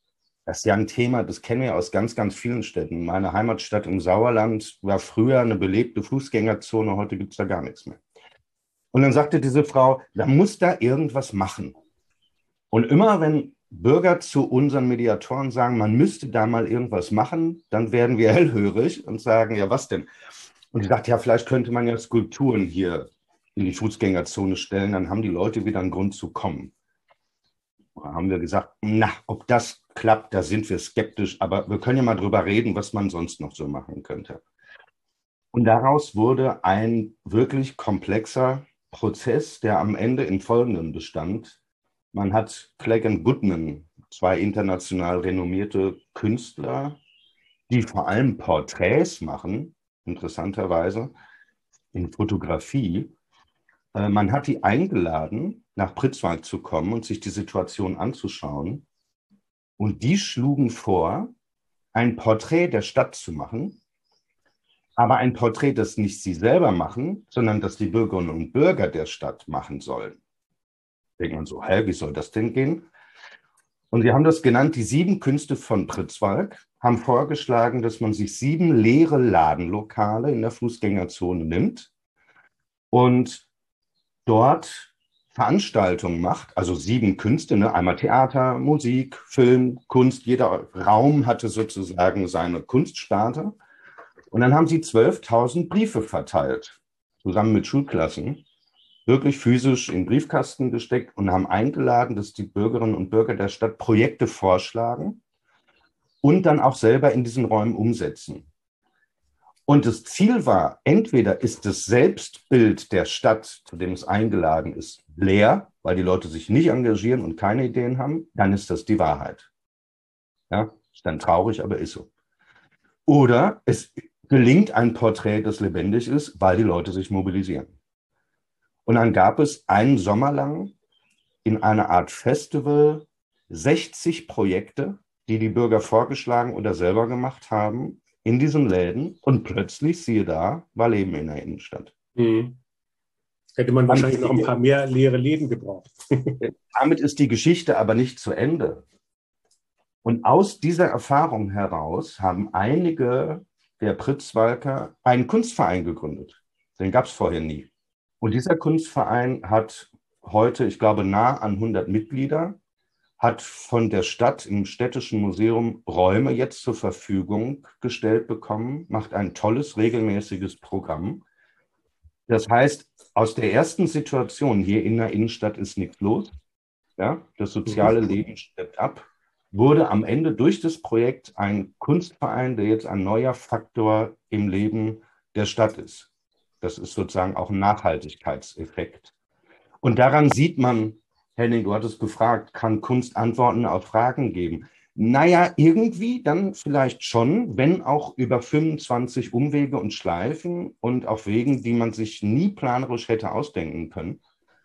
Das ist ja ein Thema, das kennen wir aus ganz, ganz vielen Städten. Meine Heimatstadt im Sauerland war früher eine belebte Fußgängerzone, heute gibt es da gar nichts mehr. Und dann sagte diese Frau, da muss da irgendwas machen. Und immer wenn Bürger zu unseren Mediatoren sagen, man müsste da mal irgendwas machen, dann werden wir hellhörig und sagen, ja, was denn? Und ich dachte, ja, vielleicht könnte man ja Skulpturen hier in die Fußgängerzone stellen, dann haben die Leute wieder einen Grund zu kommen. Da haben wir gesagt, na, ob das klappt, da sind wir skeptisch, aber wir können ja mal drüber reden, was man sonst noch so machen könnte. Und daraus wurde ein wirklich komplexer Prozess, der am Ende in folgendem bestand. Man hat Clegg und Goodman, zwei international renommierte Künstler, die vor allem Porträts machen, interessanterweise, in Fotografie. Man hat die eingeladen, nach Pritzwalk zu kommen und sich die Situation anzuschauen. Und die schlugen vor, ein Porträt der Stadt zu machen, aber ein Porträt, das nicht sie selber machen, sondern das die Bürgerinnen und Bürger der Stadt machen sollen. Denkt man so, hä, wie soll das denn gehen? Und sie haben das genannt, die sieben Künste von Pritzwalk, haben vorgeschlagen, dass man sich sieben leere Ladenlokale in der Fußgängerzone nimmt und dort Veranstaltungen macht, also sieben Künste, ne? Einmal Theater, Musik, Film, Kunst, jeder Raum hatte sozusagen seine Kunstsparte. Und dann haben sie zwölftausend Briefe verteilt, zusammen mit Schulklassen, wirklich physisch in den Briefkasten gesteckt und haben eingeladen, dass die Bürgerinnen und Bürger der Stadt Projekte vorschlagen und dann auch selber in diesen Räumen umsetzen. Und das Ziel war, entweder ist das Selbstbild der Stadt, zu dem es eingeladen ist, leer, weil die Leute sich nicht engagieren und keine Ideen haben, dann ist das die Wahrheit. Ja, ist dann traurig, aber ist so. Oder es gelingt ein Porträt, das lebendig ist, weil die Leute sich mobilisieren. Und dann gab es einen Sommer lang in einer Art Festival sechzig Projekte, die die Bürger vorgeschlagen oder selber gemacht haben, in diesen Läden, und plötzlich, siehe da, war Leben in der Innenstadt. Mhm. Hätte man wahrscheinlich noch ein paar mehr leere Läden gebraucht. Damit ist die Geschichte aber nicht zu Ende. Und aus dieser Erfahrung heraus haben einige der Pritzwalker einen Kunstverein gegründet. Den gab es vorher nie. Und dieser Kunstverein hat heute, ich glaube, nah an hundert Mitglieder, hat von der Stadt im Städtischen Museum Räume jetzt zur Verfügung gestellt bekommen, macht ein tolles, regelmäßiges Programm. Das heißt, aus der ersten Situation, hier in der Innenstadt ist nichts los, ja, das soziale Leben stirbt ab, wurde am Ende durch das Projekt ein Kunstverein, der jetzt ein neuer Faktor im Leben der Stadt ist. Das ist sozusagen auch ein Nachhaltigkeitseffekt. Und daran sieht man, Henning, du hattest gefragt, kann Kunst Antworten auf Fragen geben? Naja, irgendwie dann vielleicht schon, wenn auch über fünfundzwanzig Umwege und Schleifen und auf Wegen, die man sich nie planerisch hätte ausdenken können.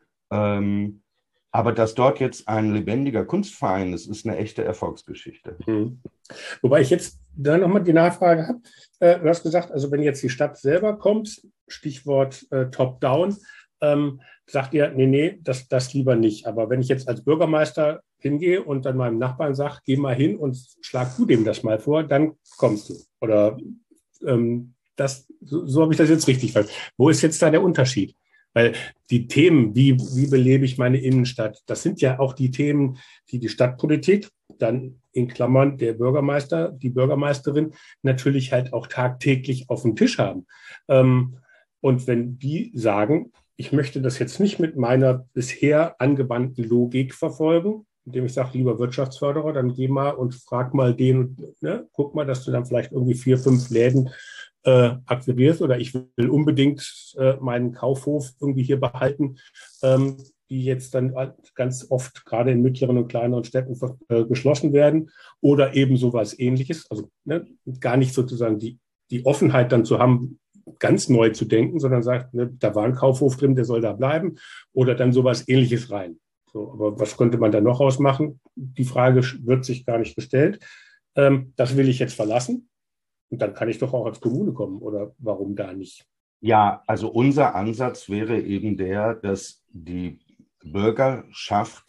Ähm, aber dass dort jetzt ein lebendiger Kunstverein ist, ist eine echte Erfolgsgeschichte. Mhm. Wobei ich jetzt da nochmal die Nachfrage habe. Äh, du hast gesagt, also wenn jetzt die Stadt selber kommt, Stichwort äh, Top-Down, ähm, sagt ihr, nee, nee, das, das lieber nicht. Aber wenn ich jetzt als Bürgermeister hingehe und dann meinem Nachbarn sage, geh mal hin und schlag du dem das mal vor, dann kommst du. Oder ähm, das, so, so habe ich das jetzt richtig verstanden. Wo ist jetzt da der Unterschied? Weil die Themen, wie, wie belebe ich meine Innenstadt, das sind ja auch die Themen, die die Stadtpolitik, dann in Klammern der Bürgermeister, die Bürgermeisterin, natürlich halt auch tagtäglich auf dem Tisch haben. Ähm, und wenn die sagen, ich möchte das jetzt nicht mit meiner bisher angewandten Logik verfolgen, indem ich sage, lieber Wirtschaftsförderer, dann geh mal und frag mal den, ne, guck mal, dass du dann vielleicht irgendwie vier, fünf Läden äh, akquirierst, oder ich will unbedingt äh, meinen Kaufhof irgendwie hier behalten, ähm, die jetzt dann ganz oft gerade in mittleren und kleineren Städten äh, geschlossen werden, oder eben sowas Ähnliches. Also ne, gar nicht sozusagen die, die Offenheit dann zu haben, ganz neu zu denken, sondern sagt, ne, da war ein Kaufhof drin, der soll da bleiben, oder dann sowas Ähnliches rein. So, aber was könnte man da noch ausmachen? Die Frage wird sich gar nicht gestellt. Ähm, das will ich jetzt verlassen. Und dann kann ich doch auch als Kommune kommen, oder warum da nicht? Ja, also unser Ansatz wäre eben der, dass die Bürgerschaft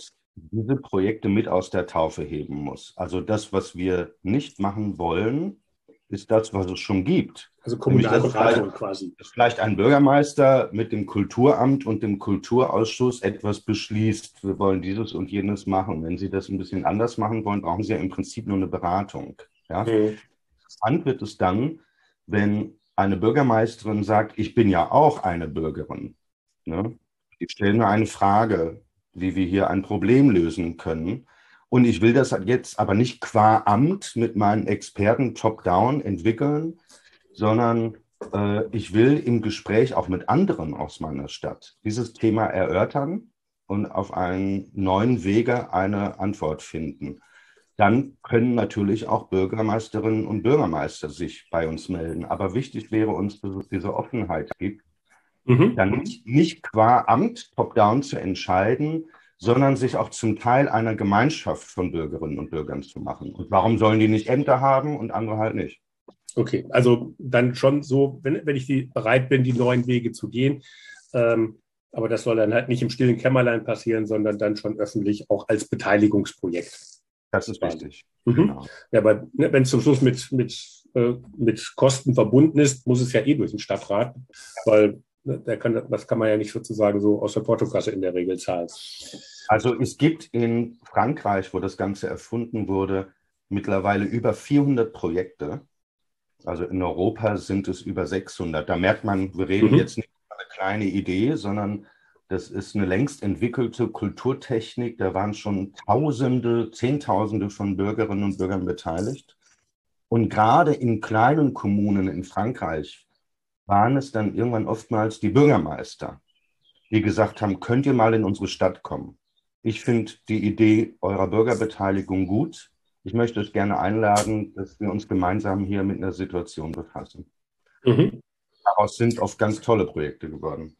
diese Projekte mit aus der Taufe heben muss. Also das, was wir nicht machen wollen, ist das, was es schon gibt. Also Kommunalberatung quasi. Dass vielleicht ein Bürgermeister mit dem Kulturamt und dem Kulturausschuss etwas beschließt, wir wollen dieses und jenes machen. Wenn Sie das ein bisschen anders machen wollen, brauchen Sie ja im Prinzip nur eine Beratung. Ja? Mhm. Interessant wird es dann, wenn eine Bürgermeisterin sagt, ich bin ja auch eine Bürgerin. Ne? Ich stelle nur eine Frage, wie wir hier ein Problem lösen können. Und ich will das jetzt aber nicht qua Amt mit meinen Experten top-down entwickeln, sondern äh, ich will im Gespräch auch mit anderen aus meiner Stadt dieses Thema erörtern und auf einen neuen Wege eine Antwort finden. Dann können natürlich auch Bürgermeisterinnen und Bürgermeister sich bei uns melden. Aber wichtig wäre uns, dass es diese Offenheit gibt, mhm. dann nicht, nicht qua Amt top-down zu entscheiden, sondern sich auch zum Teil einer Gemeinschaft von Bürgerinnen und Bürgern zu machen. Und warum sollen die nicht Ämter haben und andere halt nicht? Okay, also dann schon so, wenn, wenn ich die, bereit bin, die neuen Wege zu gehen. Ähm, aber das soll dann halt nicht im stillen Kämmerlein passieren, sondern dann schon öffentlich auch als Beteiligungsprojekt. Das ist wichtig. Mhm. Genau. Ja, aber ne, wenn es zum Schluss mit, mit, äh, mit Kosten verbunden ist, muss es ja eh durch den Stadtrat, weil ne, der kann, das kann man ja nicht sozusagen so aus der Portokasse in der Regel zahlen. Also es gibt in Frankreich, wo das Ganze erfunden wurde, mittlerweile über vierhundert Projekte. Also in Europa sind es über sechshundert. Da merkt man, wir reden mhm. jetzt nicht über eine kleine Idee, sondern das ist eine längst entwickelte Kulturtechnik. Da waren schon Tausende, Zehntausende von Bürgerinnen und Bürgern beteiligt. Und gerade in kleinen Kommunen in Frankreich waren es dann irgendwann oftmals die Bürgermeister, die gesagt haben, könnt ihr mal in unsere Stadt kommen? Ich finde die Idee eurer Bürgerbeteiligung gut. Ich möchte euch gerne einladen, dass wir uns gemeinsam hier mit einer Situation befassen. Mhm. Daraus sind oft ganz tolle Projekte geworden.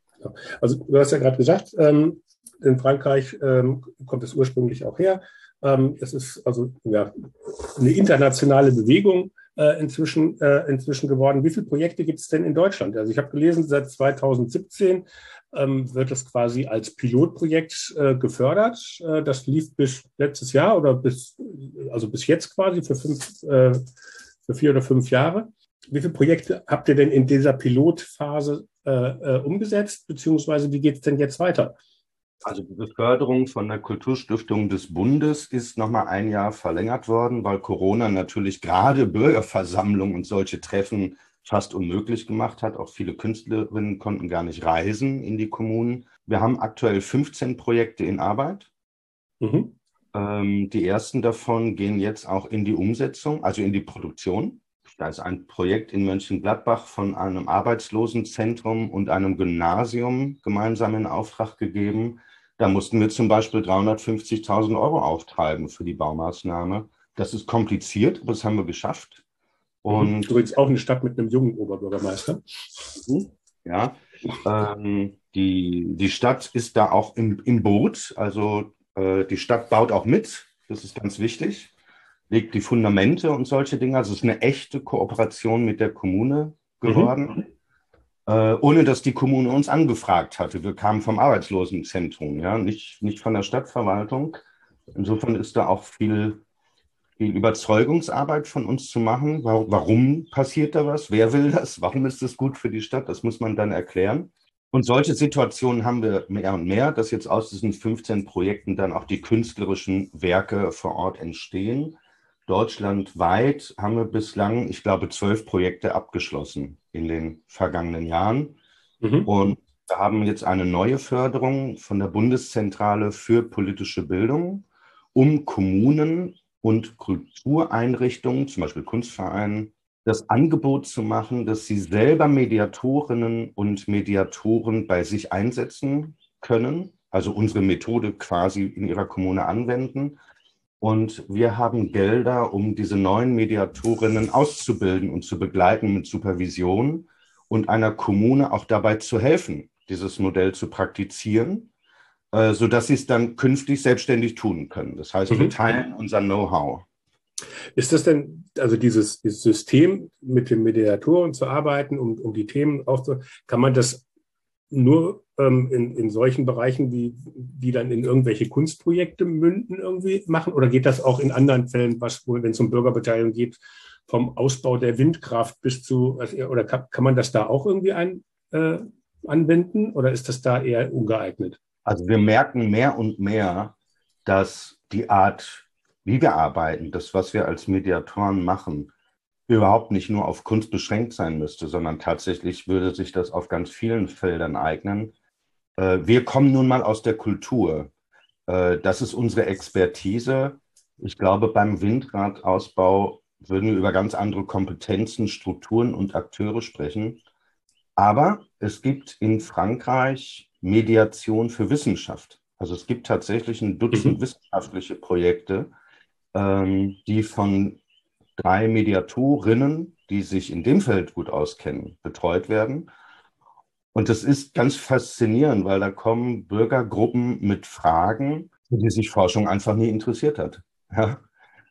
Also du hast ja gerade gesagt, ähm, in Frankreich ähm, kommt es ursprünglich auch her. Ähm, es ist also ja, eine internationale Bewegung äh, inzwischen, äh, inzwischen geworden. Wie viele Projekte gibt es denn in Deutschland? Also ich habe gelesen, seit zweitausendsiebzehn ähm, wird es quasi als Pilotprojekt äh, gefördert. Äh, das lief bis letztes Jahr oder bis, also bis jetzt quasi für, fünf, äh, für vier oder fünf Jahre. Wie viele Projekte habt ihr denn in dieser Pilotphase äh, äh, umgesetzt, beziehungsweise wie geht es denn jetzt weiter? Also die Förderung von der Kulturstiftung des Bundes ist nochmal ein Jahr verlängert worden, weil Corona natürlich gerade Bürgerversammlungen und solche Treffen fast unmöglich gemacht hat. Auch viele Künstlerinnen konnten gar nicht reisen in die Kommunen. Wir haben aktuell fünfzehn Projekte in Arbeit. Mhm. Ähm, die ersten davon gehen jetzt auch in die Umsetzung, also in die Produktion. Da ist ein Projekt in Mönchengladbach von einem Arbeitslosenzentrum und einem Gymnasium gemeinsam in Auftrag gegeben. Da mussten wir zum Beispiel dreihundertfünfzigtausend Euro auftreiben für die Baumaßnahme. Das ist kompliziert, aber das haben wir geschafft. Und übrigens auch eine Stadt mit einem jungen Oberbürgermeister. Ja, ähm, die, die Stadt ist da auch im, im Boot. Also äh, die Stadt baut auch mit. Das ist ganz wichtig. Legt die Fundamente und solche Dinge. Also es ist eine echte Kooperation mit der Kommune geworden, mhm. äh, ohne dass die Kommune uns angefragt hatte. Wir kamen vom Arbeitslosenzentrum, ja, nicht, nicht von der Stadtverwaltung. Insofern ist da auch viel, viel Überzeugungsarbeit von uns zu machen. Warum passiert da was? Wer will das? Warum ist das gut für die Stadt? Das muss man dann erklären. Und solche Situationen haben wir mehr und mehr, dass jetzt aus diesen fünfzehn Projekten dann auch die künstlerischen Werke vor Ort entstehen. Deutschlandweit haben wir bislang, ich glaube, zwölf Projekte abgeschlossen in den vergangenen Jahren. Mhm. Und wir haben jetzt eine neue Förderung von der Bundeszentrale für politische Bildung, um Kommunen und Kultureinrichtungen, zum Beispiel Kunstvereinen, das Angebot zu machen, dass sie selber Mediatorinnen und Mediatoren bei sich einsetzen können, also unsere Methode quasi in ihrer Kommune anwenden. Und wir haben Gelder, um diese neuen Mediatorinnen auszubilden und zu begleiten mit Supervision und einer Kommune auch dabei zu helfen, dieses Modell zu praktizieren, äh, sodass sie es dann künftig selbstständig tun können. Das heißt, mhm. wir teilen unser Know-how. Ist das denn, also dieses, dieses System, mit den Mediatoren zu arbeiten, um, um die Themen aufzunehmen, kann man das nur ähm, in, in solchen Bereichen, wie, die dann in irgendwelche Kunstprojekte münden, irgendwie machen? Oder geht das auch in anderen Fällen, was, wenn es um Bürgerbeteiligung geht, vom Ausbau der Windkraft bis zu, also, oder kann, kann man das da auch irgendwie ein, äh, anwenden? Oder ist das da eher ungeeignet? Also wir merken mehr und mehr, dass die Art, wie wir arbeiten, das, was wir als Mediatoren machen, überhaupt nicht nur auf Kunst beschränkt sein müsste, sondern tatsächlich würde sich das auf ganz vielen Feldern eignen. Wir kommen nun mal aus der Kultur. Das ist unsere Expertise. Ich glaube, beim Windradausbau würden wir über ganz andere Kompetenzen, Strukturen und Akteure sprechen. Aber es gibt in Frankreich Mediation für Wissenschaft. Also es gibt tatsächlich ein Dutzend Mhm. wissenschaftliche Projekte, ähm, die von drei Mediatorinnen, die sich in dem Feld gut auskennen, betreut werden. Und das ist ganz faszinierend, weil da kommen Bürgergruppen mit Fragen, für die sich Forschung einfach nie interessiert hat. Ja?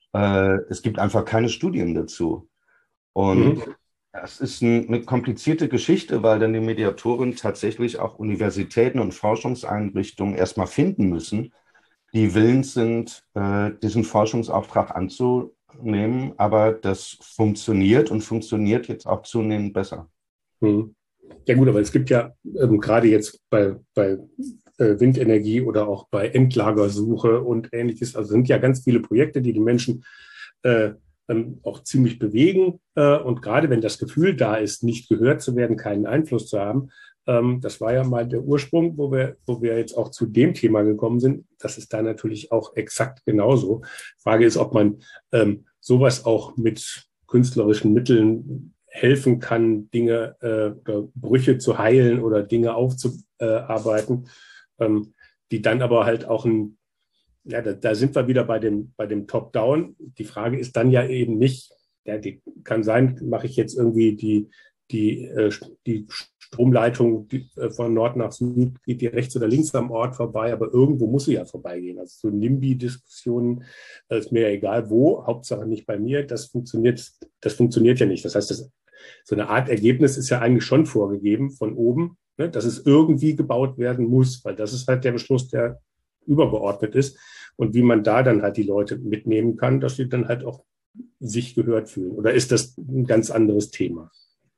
Äh, es gibt einfach keine Studien dazu. Und Mhm. das ist ein, eine komplizierte Geschichte, weil dann die Mediatoren tatsächlich auch Universitäten und Forschungseinrichtungen erstmal finden müssen, die willens sind, äh, diesen Forschungsauftrag anzunehmen. Aber das funktioniert und funktioniert jetzt auch zunehmend besser. Mhm. Ja gut, aber es gibt ja ähm, gerade jetzt bei, bei äh, Windenergie oder auch bei Endlagersuche und ähnliches, also sind ja ganz viele Projekte, die die Menschen äh, ähm, auch ziemlich bewegen. Äh, und gerade wenn das Gefühl da ist, nicht gehört zu werden, keinen Einfluss zu haben, ähm, das war ja mal der Ursprung, wo wir, wo wir jetzt auch zu dem Thema gekommen sind. Das ist da natürlich auch exakt genauso. Frage ist, ob man ähm, sowas auch mit künstlerischen Mitteln helfen kann, Dinge äh, oder Brüche zu heilen oder Dinge aufzuarbeiten, ähm, die dann aber halt auch ein, ja, da, da sind wir wieder bei dem, bei dem Top-Down. Die Frage ist dann ja eben nicht, ja, die kann sein, mache ich jetzt irgendwie die, die, äh, die Stromleitung die, äh, von Nord nach Süd, geht die rechts oder links am Ort vorbei, aber irgendwo muss sie ja vorbeigehen. Also so NIMBY-Diskussionen, äh, ist mir ja egal wo, Hauptsache nicht bei mir, das funktioniert, das funktioniert ja nicht. Das heißt, das, so eine Art Ergebnis ist ja eigentlich schon vorgegeben von oben, ne, dass es irgendwie gebaut werden muss, weil das ist halt der Beschluss, der übergeordnet ist. Und wie man da dann halt die Leute mitnehmen kann, dass sie dann halt auch sich gehört fühlen. Oder ist das ein ganz anderes Thema?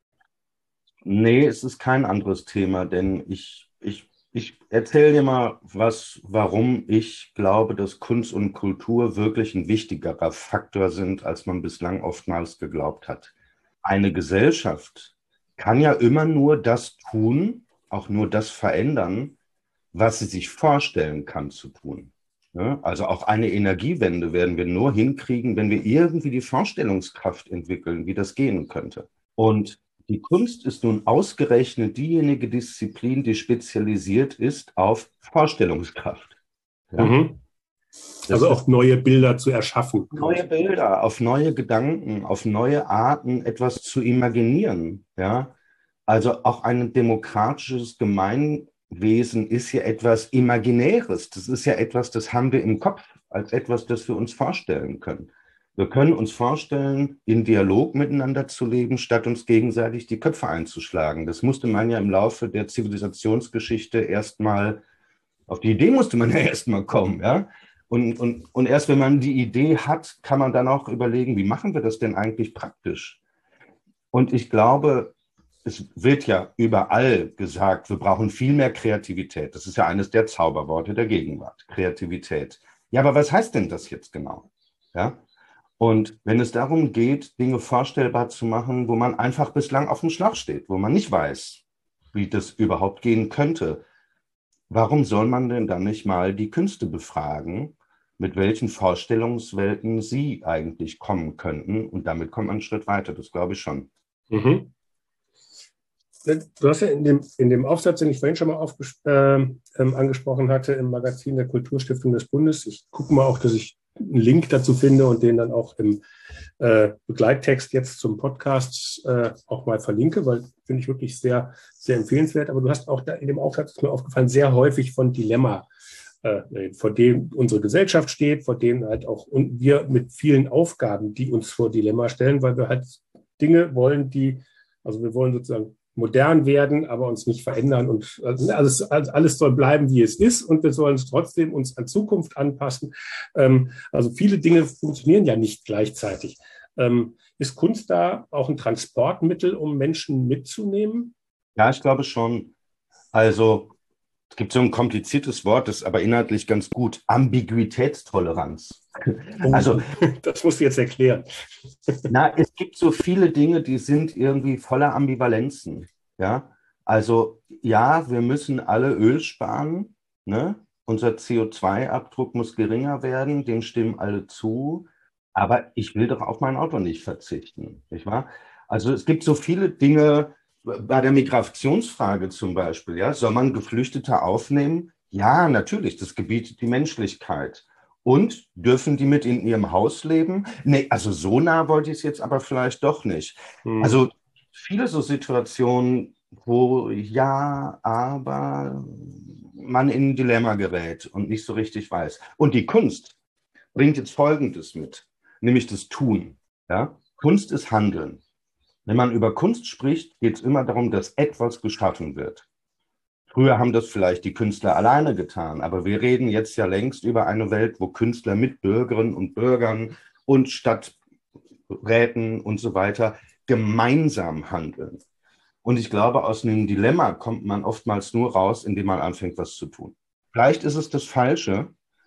Nee, es ist kein anderes Thema, denn ich, ich, ich erzähle dir mal was, warum ich glaube, dass Kunst und Kultur wirklich ein wichtigerer Faktor sind, als man bislang oftmals geglaubt hat. Eine Gesellschaft kann ja immer nur das tun, auch nur das verändern, was sie sich vorstellen kann zu tun. Ja, also auch eine Energiewende werden wir nur hinkriegen, wenn wir irgendwie die Vorstellungskraft entwickeln, wie das gehen könnte. Und die Kunst ist nun ausgerechnet diejenige Disziplin, die spezialisiert ist auf Vorstellungskraft. Ja? Mhm. Das Also ist auch neue Bilder zu erschaffen. neue Quasi. Bilder, auf neue Gedanken, auf neue Arten, etwas zu imaginieren. Ja? Also auch ein demokratisches Gemeinwesen ist ja etwas Imaginäres. Das ist ja etwas, das haben wir im Kopf, als etwas, das wir uns vorstellen können. Wir können uns vorstellen, in Dialog miteinander zu leben, statt uns gegenseitig die Köpfe einzuschlagen. Das musste man ja im Laufe der Zivilisationsgeschichte erstmal, auf die Idee musste man ja erstmal kommen, ja. Und, und, und erst wenn man die Idee hat, kann man dann auch überlegen, wie machen wir das denn eigentlich praktisch? Und ich glaube, es wird ja überall gesagt, wir brauchen viel mehr Kreativität. Das ist ja eines der Zauberworte der Gegenwart, Kreativität. Ja, aber was heißt denn das jetzt genau? Ja? Und wenn es darum geht, Dinge vorstellbar zu machen, wo man einfach bislang auf dem Schlauch steht, wo man nicht weiß, wie das überhaupt gehen könnte, warum soll man denn dann nicht mal die Künste befragen, mit welchen Vorstellungswelten sie eigentlich kommen könnten? Und damit kommt man einen Schritt weiter, das glaube ich schon. Mhm. Du hast ja in dem, in dem Aufsatz, den ich vorhin schon mal aufges- äh, ähm, angesprochen hatte, im Magazin der Kulturstiftung des Bundes, ich gucke mal auch, dass ich einen Link dazu finde und den dann auch im äh, Begleittext jetzt zum Podcast äh, auch mal verlinke, weil finde ich wirklich sehr, sehr empfehlenswert. Aber du hast auch da in dem Aufsatz, ist mir aufgefallen, sehr häufig von Dilemma, äh, vor dem unsere Gesellschaft steht, vor denen halt auch und wir mit vielen Aufgaben, die uns vor Dilemma stellen, weil wir halt Dinge wollen, die, also wir wollen sozusagen modern werden, aber uns nicht verändern. Und alles, alles soll bleiben, wie es ist, und wir sollen es trotzdem uns an Zukunft anpassen. Also viele Dinge funktionieren ja nicht gleichzeitig. Ist Kunst da auch ein Transportmittel, um Menschen mitzunehmen? Ja, ich glaube schon. Also es gibt so ein kompliziertes Wort, das ist aber inhaltlich ganz gut. Ambiguitätstoleranz. Oh, also, das musst du jetzt erklären. Na, es gibt so viele Dinge, die sind irgendwie voller Ambivalenzen. Ja, also ja, wir müssen alle Öl sparen. Ne? Unser C O zwei Abdruck muss geringer werden, dem stimmen alle zu. Aber ich will doch auf mein Auto nicht verzichten, nicht wahr? Also es gibt so viele Dinge, bei der Migrationsfrage zum Beispiel, ja, soll man Geflüchtete aufnehmen? Ja, natürlich, das gebietet die Menschlichkeit. Und dürfen die mit in ihrem Haus leben? Nee, also so nah wollte ich es jetzt aber vielleicht doch nicht. Hm. Also viele so Situationen, wo ja, aber man in ein Dilemma gerät und nicht so richtig weiß. Und die Kunst bringt jetzt Folgendes mit, nämlich das Tun. Ja? Kunst ist Handeln. Wenn man über Kunst spricht, geht es immer darum, dass etwas geschaffen wird. Früher haben das vielleicht die Künstler alleine getan, aber wir reden jetzt ja längst über eine Welt, wo Künstler mit Bürgerinnen und Bürgern und Stadträten und so weiter gemeinsam handeln. Und ich glaube, aus einem Dilemma kommt man oftmals nur raus, indem man anfängt, was zu tun. Vielleicht ist es das Falsche,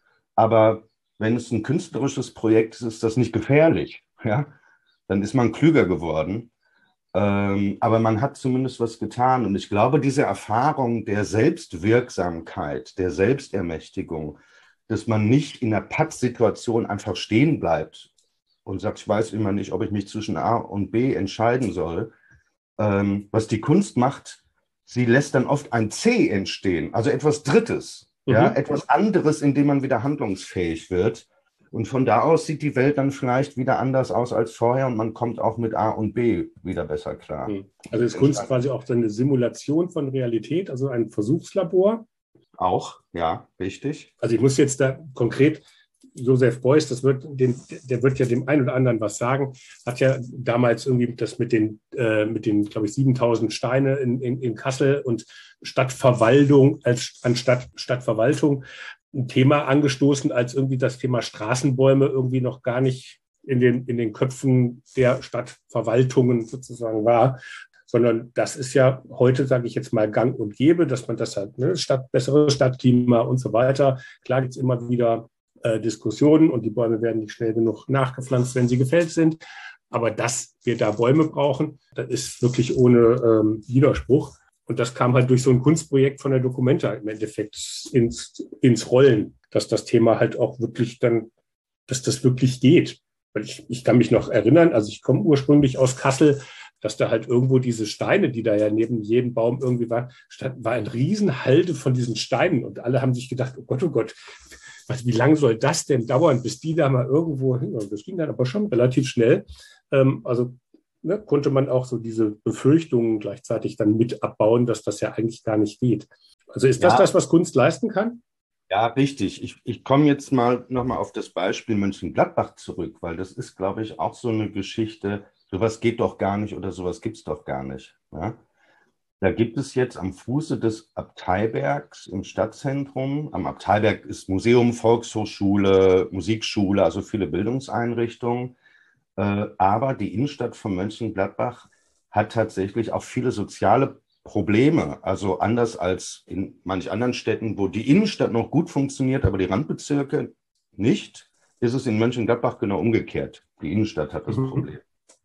aber wenn es ein künstlerisches Projekt ist, ist das nicht gefährlich. Ja? Dann ist man klüger geworden. Ähm, aber man hat zumindest was getan. Und ich glaube, diese Erfahrung der Selbstwirksamkeit, der Selbstermächtigung, dass man nicht in einer Pattsituation einfach stehen bleibt und sagt, ich weiß immer nicht, ob ich mich zwischen A und B entscheiden soll. Ähm, was die Kunst macht, sie lässt dann oft ein C entstehen, also etwas Drittes, mhm. ja, etwas anderes, in dem man wieder handlungsfähig wird. Und von da aus sieht die Welt dann vielleicht wieder anders aus als vorher und man kommt auch mit A und B wieder besser klar. Also ist Kunst quasi auch so eine Simulation von Realität, also ein Versuchslabor? Auch, ja, richtig. Also ich muss jetzt da konkret, Joseph Beuys, das wird dem, der wird ja dem einen oder anderen was sagen, hat ja damals irgendwie das mit den, äh, mit den, glaube ich, siebentausend Steine in, in, in Kassel und Stadtverwaltung als anstatt Stadtverwaltung ein Thema angestoßen, als irgendwie das Thema Straßenbäume irgendwie noch gar nicht in den, in den Köpfen der Stadtverwaltungen sozusagen war, sondern das ist ja heute, sage ich jetzt mal, gang und gäbe, dass man das hat, ne, Stadt, bessere Stadtklima und so weiter. Klar gibt es immer wieder äh, Diskussionen und die Bäume werden nicht schnell genug nachgepflanzt, wenn sie gefällt sind. Aber dass wir da Bäume brauchen, das ist wirklich ohne ähm, Widerspruch. Und das kam halt durch so ein Kunstprojekt von der Documenta im Endeffekt ins, ins Rollen, dass das Thema halt auch wirklich dann, dass das wirklich geht. Weil ich, ich kann mich noch erinnern, also ich komme ursprünglich aus Kassel, dass da halt irgendwo diese Steine, die da ja neben jedem Baum irgendwie war, stand, war ein Riesenhalde von diesen Steinen. Und alle haben sich gedacht, oh Gott, oh Gott, was, wie lange soll das denn dauern, bis die da mal irgendwo hin? Das ging dann aber schon relativ schnell. Ähm, also Ne, konnte man auch so diese Befürchtungen gleichzeitig dann mit abbauen, dass das ja eigentlich gar nicht geht. Also ist das ja das, was Kunst leisten kann? Ja, richtig. Ich, ich komme jetzt mal nochmal auf das Beispiel Mönchengladbach zurück, weil das ist, glaube ich, auch so eine Geschichte, sowas geht doch gar nicht oder sowas gibt es doch gar nicht. Ja? Da gibt es jetzt am Fuße des Abteibergs im Stadtzentrum, am Abteiberg ist Museum, Volkshochschule, Musikschule, also viele Bildungseinrichtungen. Aber die Innenstadt von Mönchengladbach hat tatsächlich auch viele soziale Probleme. Also anders als in manch anderen Städten, wo die Innenstadt noch gut funktioniert, aber die Randbezirke nicht, ist es in Mönchengladbach genau umgekehrt. Die Innenstadt hat das mhm. Problem.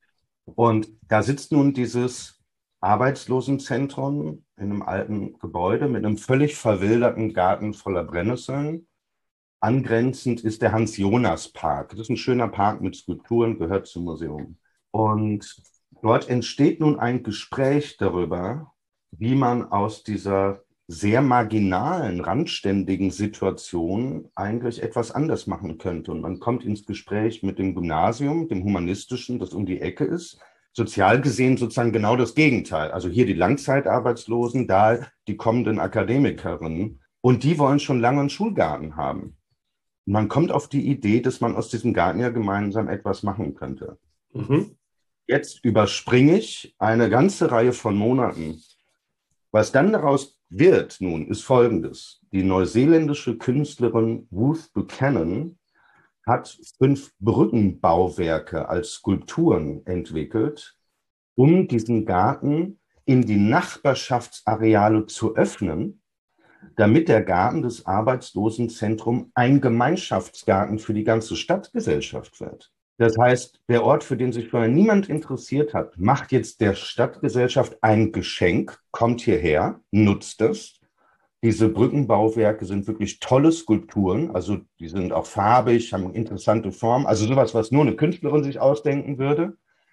Und da sitzt nun dieses Arbeitslosenzentrum in einem alten Gebäude mit einem völlig verwilderten Garten voller Brennnesseln. Angrenzend ist der Hans-Jonas-Park. Das ist ein schöner Park mit Skulpturen, gehört zum Museum. Und dort entsteht nun ein Gespräch darüber, wie man aus dieser sehr marginalen, randständigen Situation eigentlich etwas anders machen könnte. Und man kommt ins Gespräch mit dem Gymnasium, dem Humanistischen, das um die Ecke ist. Sozial gesehen sozusagen genau das Gegenteil. Also hier die Langzeitarbeitslosen, da die kommenden Akademikerinnen. Und die wollen schon lange einen Schulgarten haben. Man kommt auf die Idee, dass man aus diesem Garten ja gemeinsam etwas machen könnte. Mhm. Jetzt überspringe ich eine ganze Reihe von Monaten. Was dann daraus wird nun, ist Folgendes. Die neuseeländische Künstlerin Ruth Buchanan hat fünf Brückenbauwerke als Skulpturen entwickelt, um diesen Garten in die Nachbarschaftsareale zu öffnen, damit der Garten des Arbeitslosenzentrums ein Gemeinschaftsgarten für die ganze Stadtgesellschaft wird. Das heißt, der Ort, für den sich vorher niemand interessiert hat, macht jetzt der Stadtgesellschaft ein Geschenk, kommt hierher, nutzt es. Diese Brückenbauwerke sind wirklich tolle Skulpturen, also die sind auch farbig, haben interessante Formen, also sowas, was nur eine Künstlerin sich ausdenken würde.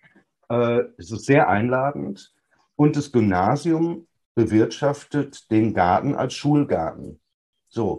Äh, es ist sehr einladend und das Gymnasium bewirtschaftet den Garten als Schulgarten. So,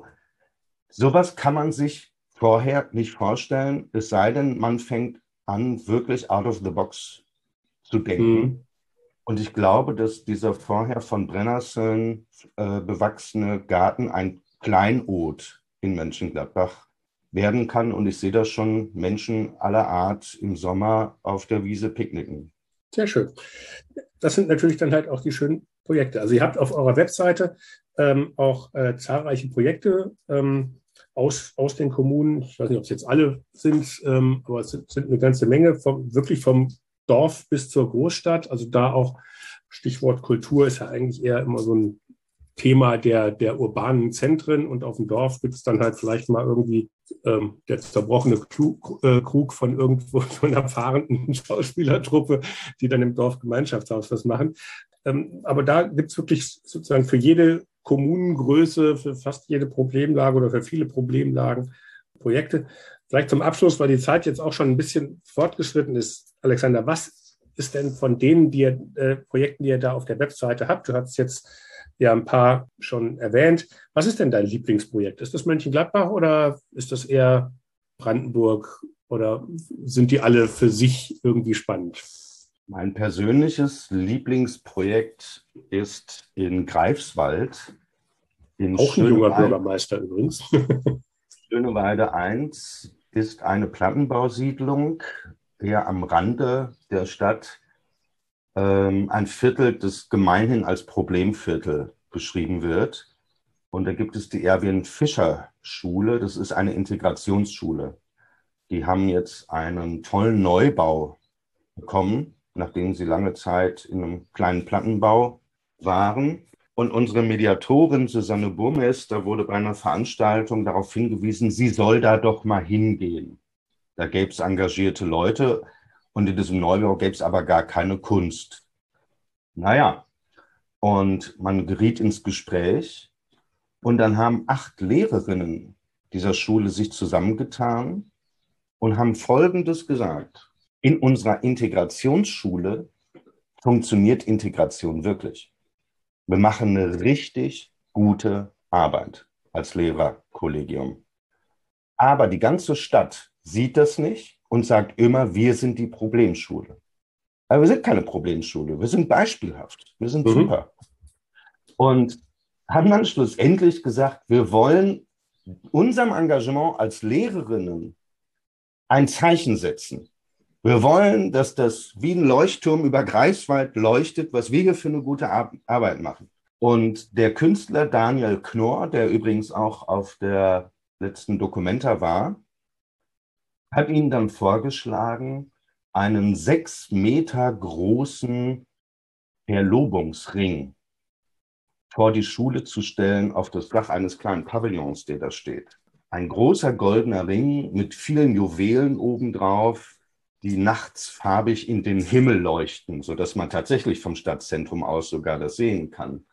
sowas kann man sich vorher nicht vorstellen, es sei denn, man fängt an, wirklich out of the box zu denken. Mhm. Und ich glaube, dass dieser vorher von Brennnessel äh, bewachsene Garten ein Kleinod in Mönchengladbach werden kann. Und ich sehe da schon Menschen aller Art im Sommer auf der Wiese picknicken. Sehr schön. Das sind natürlich dann halt auch die schönen Projekte. Also ihr habt auf eurer Webseite ähm, auch äh, zahlreiche Projekte ähm, aus, aus den Kommunen. Ich weiß nicht, ob es jetzt alle sind, ähm, aber es sind, sind eine ganze Menge, vom, wirklich vom Dorf bis zur Großstadt. Also da auch Stichwort Kultur ist ja eigentlich eher immer so ein Thema der, der urbanen Zentren. Und auf dem Dorf gibt es dann halt vielleicht mal irgendwie ähm, der zerbrochene Krug, äh, Krug von irgendwo von einer fahrenden Schauspielertruppe, die dann im Dorfgemeinschaftshaus was machen. Ähm, aber da gibt es wirklich sozusagen für jede Kommunengröße, für fast jede Problemlage oder für viele Problemlagen Projekte. Vielleicht zum Abschluss, weil die Zeit jetzt auch schon ein bisschen fortgeschritten ist. Alexander, was ist denn von denen die, äh, Projekten, die ihr da auf der Webseite habt? Du hast jetzt ja ein paar schon erwähnt. Was ist denn dein Lieblingsprojekt? Ist das Mönchengladbach oder ist das eher Brandenburg oder sind die alle für sich irgendwie spannend? Mein persönliches Lieblingsprojekt ist in Greifswald. In Auch ein junger Bürgermeister übrigens. Schöneweide eins ist eine Plattenbausiedlung, eher am Rande der Stadt, ähm, ein Viertel, das gemeinhin als Problemviertel beschrieben wird. Und da gibt es die Erwin-Fischer-Schule, das ist eine Integrationsschule. Die haben jetzt einen tollen Neubau bekommen, nachdem sie lange Zeit in einem kleinen Plattenbau waren. Und unsere Mediatorin Susanne Burmester wurde bei einer Veranstaltung darauf hingewiesen, sie soll da doch mal hingehen. Da gäbe es engagierte Leute und in diesem Neubau gäbe es aber gar keine Kunst. Naja, und man geriet ins Gespräch und dann haben acht Lehrerinnen dieser Schule sich zusammengetan und haben Folgendes gesagt. In unserer Integrationsschule funktioniert Integration wirklich. Wir machen eine richtig gute Arbeit als Lehrerkollegium. Aber die ganze Stadt sieht das nicht und sagt immer, wir sind die Problemschule. Aber wir sind keine Problemschule, wir sind beispielhaft, wir sind mhm. super. Und haben dann schlussendlich gesagt, wir wollen unserem Engagement als Lehrerinnen ein Zeichen setzen. Wir wollen, dass das wie ein Leuchtturm über Greifswald leuchtet, was wir hier für eine gute Ar- Arbeit machen. Und der Künstler Daniel Knorr, der übrigens auch auf der letzten Documenta war, hat ihnen dann vorgeschlagen, einen sechs Meter großen Verlobungsring vor die Schule zu stellen auf das Dach eines kleinen Pavillons, der da steht. Ein großer goldener Ring mit vielen Juwelen obendrauf, die nachts farbig in den Himmel leuchten, sodass man tatsächlich vom Stadtzentrum aus sogar das sehen kann.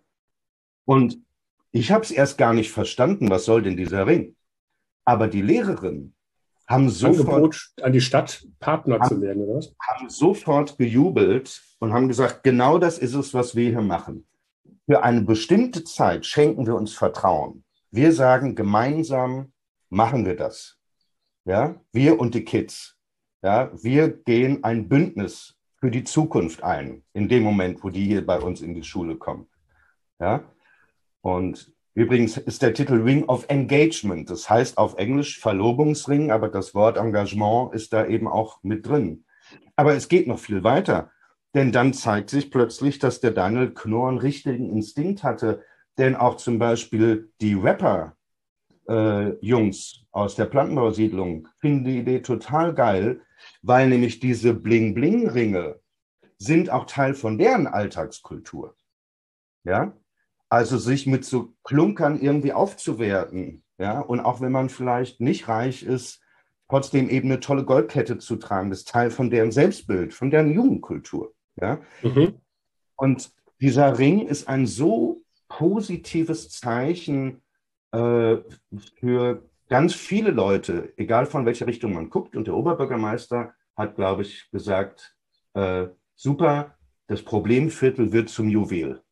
Und ich habe es erst gar nicht verstanden, was soll denn dieser Ring? Aber die Lehrerinnen haben sofort... Angebot an die Stadt, Partner haben, zu werden, oder was? Haben sofort gejubelt und haben gesagt, genau das ist es, was wir hier machen. Für eine bestimmte Zeit schenken wir uns Vertrauen. Wir sagen, gemeinsam machen wir das. Ja? Wir und die Kids. Ja? Wir gehen ein Bündnis für die Zukunft ein, in dem Moment, wo die hier bei uns in die Schule kommen. Ja? Und übrigens ist der Titel Ring of Engagement. Das heißt auf Englisch Verlobungsring, aber das Wort Engagement ist da eben auch mit drin. Aber es geht noch viel weiter, denn dann zeigt sich plötzlich, dass der Daniel Knorr einen richtigen Instinkt hatte, denn auch zum Beispiel die Rapper, äh, Jungs aus der Plattenbausiedlung finden die Idee total geil, weil nämlich diese Bling-Bling-Ringe sind auch Teil von deren Alltagskultur. Ja? Also sich mit so Klunkern irgendwie aufzuwerten. Ja? Und auch wenn man vielleicht nicht reich ist, trotzdem eben eine tolle Goldkette zu tragen. Das ist Teil von deren Selbstbild, von deren Jugendkultur. Ja? Mhm. Und dieser Ring ist ein so positives Zeichen äh, für ganz viele Leute, egal von welcher Richtung man guckt. Und der Oberbürgermeister hat, glaube ich, gesagt, äh, super, das Problemviertel wird zum Juwel.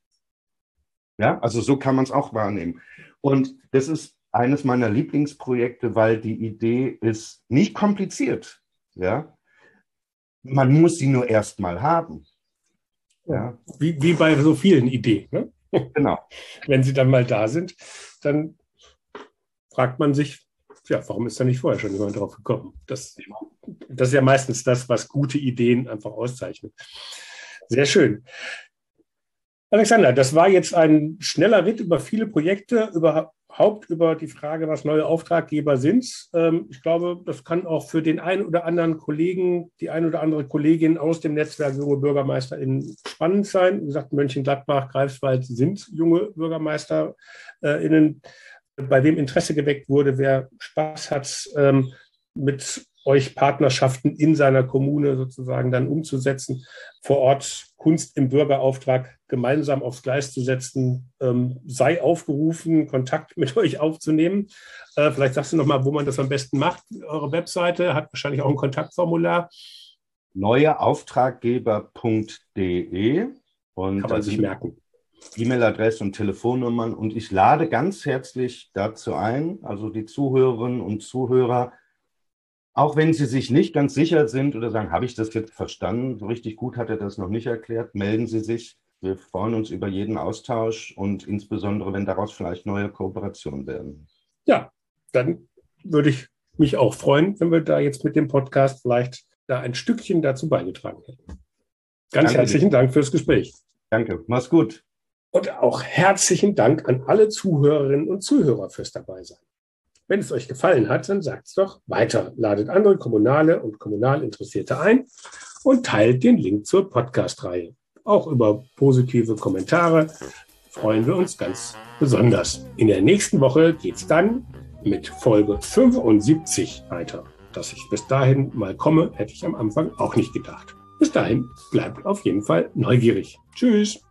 Ja, also so kann man es auch wahrnehmen. Und das ist eines meiner Lieblingsprojekte, weil die Idee ist nicht kompliziert. Ja, man muss sie nur erst mal haben. Ja. Wie, wie bei so vielen Ideen. Ne? Genau. Wenn sie dann mal da sind, dann fragt man sich, ja, warum ist da nicht vorher schon jemand drauf gekommen? Das, das ist ja meistens das, was gute Ideen einfach auszeichnet. Sehr schön. Alexander, das war jetzt ein schneller Ritt über viele Projekte, überhaupt über die Frage, was neue Auftraggeber sind. Ich glaube, das kann auch für den einen oder anderen Kollegen, die ein oder andere Kollegin aus dem Netzwerk Junge BürgermeisterInnen spannend sein. Wie gesagt, Mönchengladbach, Greifswald sind junge BürgermeisterInnen, bei wem Interesse geweckt wurde, wer Spaß hat, mit euch Partnerschaften in seiner Kommune sozusagen dann umzusetzen, vor Ort Kunst im Bürgerauftrag gemeinsam aufs Gleis zu setzen, ähm, sei aufgerufen, Kontakt mit euch aufzunehmen. Äh, vielleicht sagst du noch mal, wo man das am besten macht. Eure Webseite hat wahrscheinlich auch ein Kontaktformular. neueauftraggeber punkt de und kann man sich merken. E-Mail-Adresse und Telefonnummern. Und ich lade ganz herzlich dazu ein, also die Zuhörerinnen und Zuhörer, auch wenn Sie sich nicht ganz sicher sind oder sagen, habe ich das jetzt verstanden, so richtig gut hat er das noch nicht erklärt, melden Sie sich. Wir freuen uns über jeden Austausch und insbesondere, wenn daraus vielleicht neue Kooperationen werden. Ja, dann würde ich mich auch freuen, wenn wir da jetzt mit dem Podcast vielleicht da ein Stückchen dazu beigetragen hätten. Ganz Danke herzlichen dir. Dank fürs Gespräch. Danke, mach's gut. Und auch herzlichen Dank an alle Zuhörerinnen und Zuhörer fürs Dabeisein. Wenn es euch gefallen hat, dann sagt es doch weiter. Ladet andere Kommunale und kommunal Interessierte ein und teilt den Link zur Podcast-Reihe. Auch über positive Kommentare freuen wir uns ganz besonders. In der nächsten Woche geht es dann mit Folge fünfundsiebzig weiter. Dass ich bis dahin mal komme, hätte ich am Anfang auch nicht gedacht. Bis dahin bleibt auf jeden Fall neugierig. Tschüss.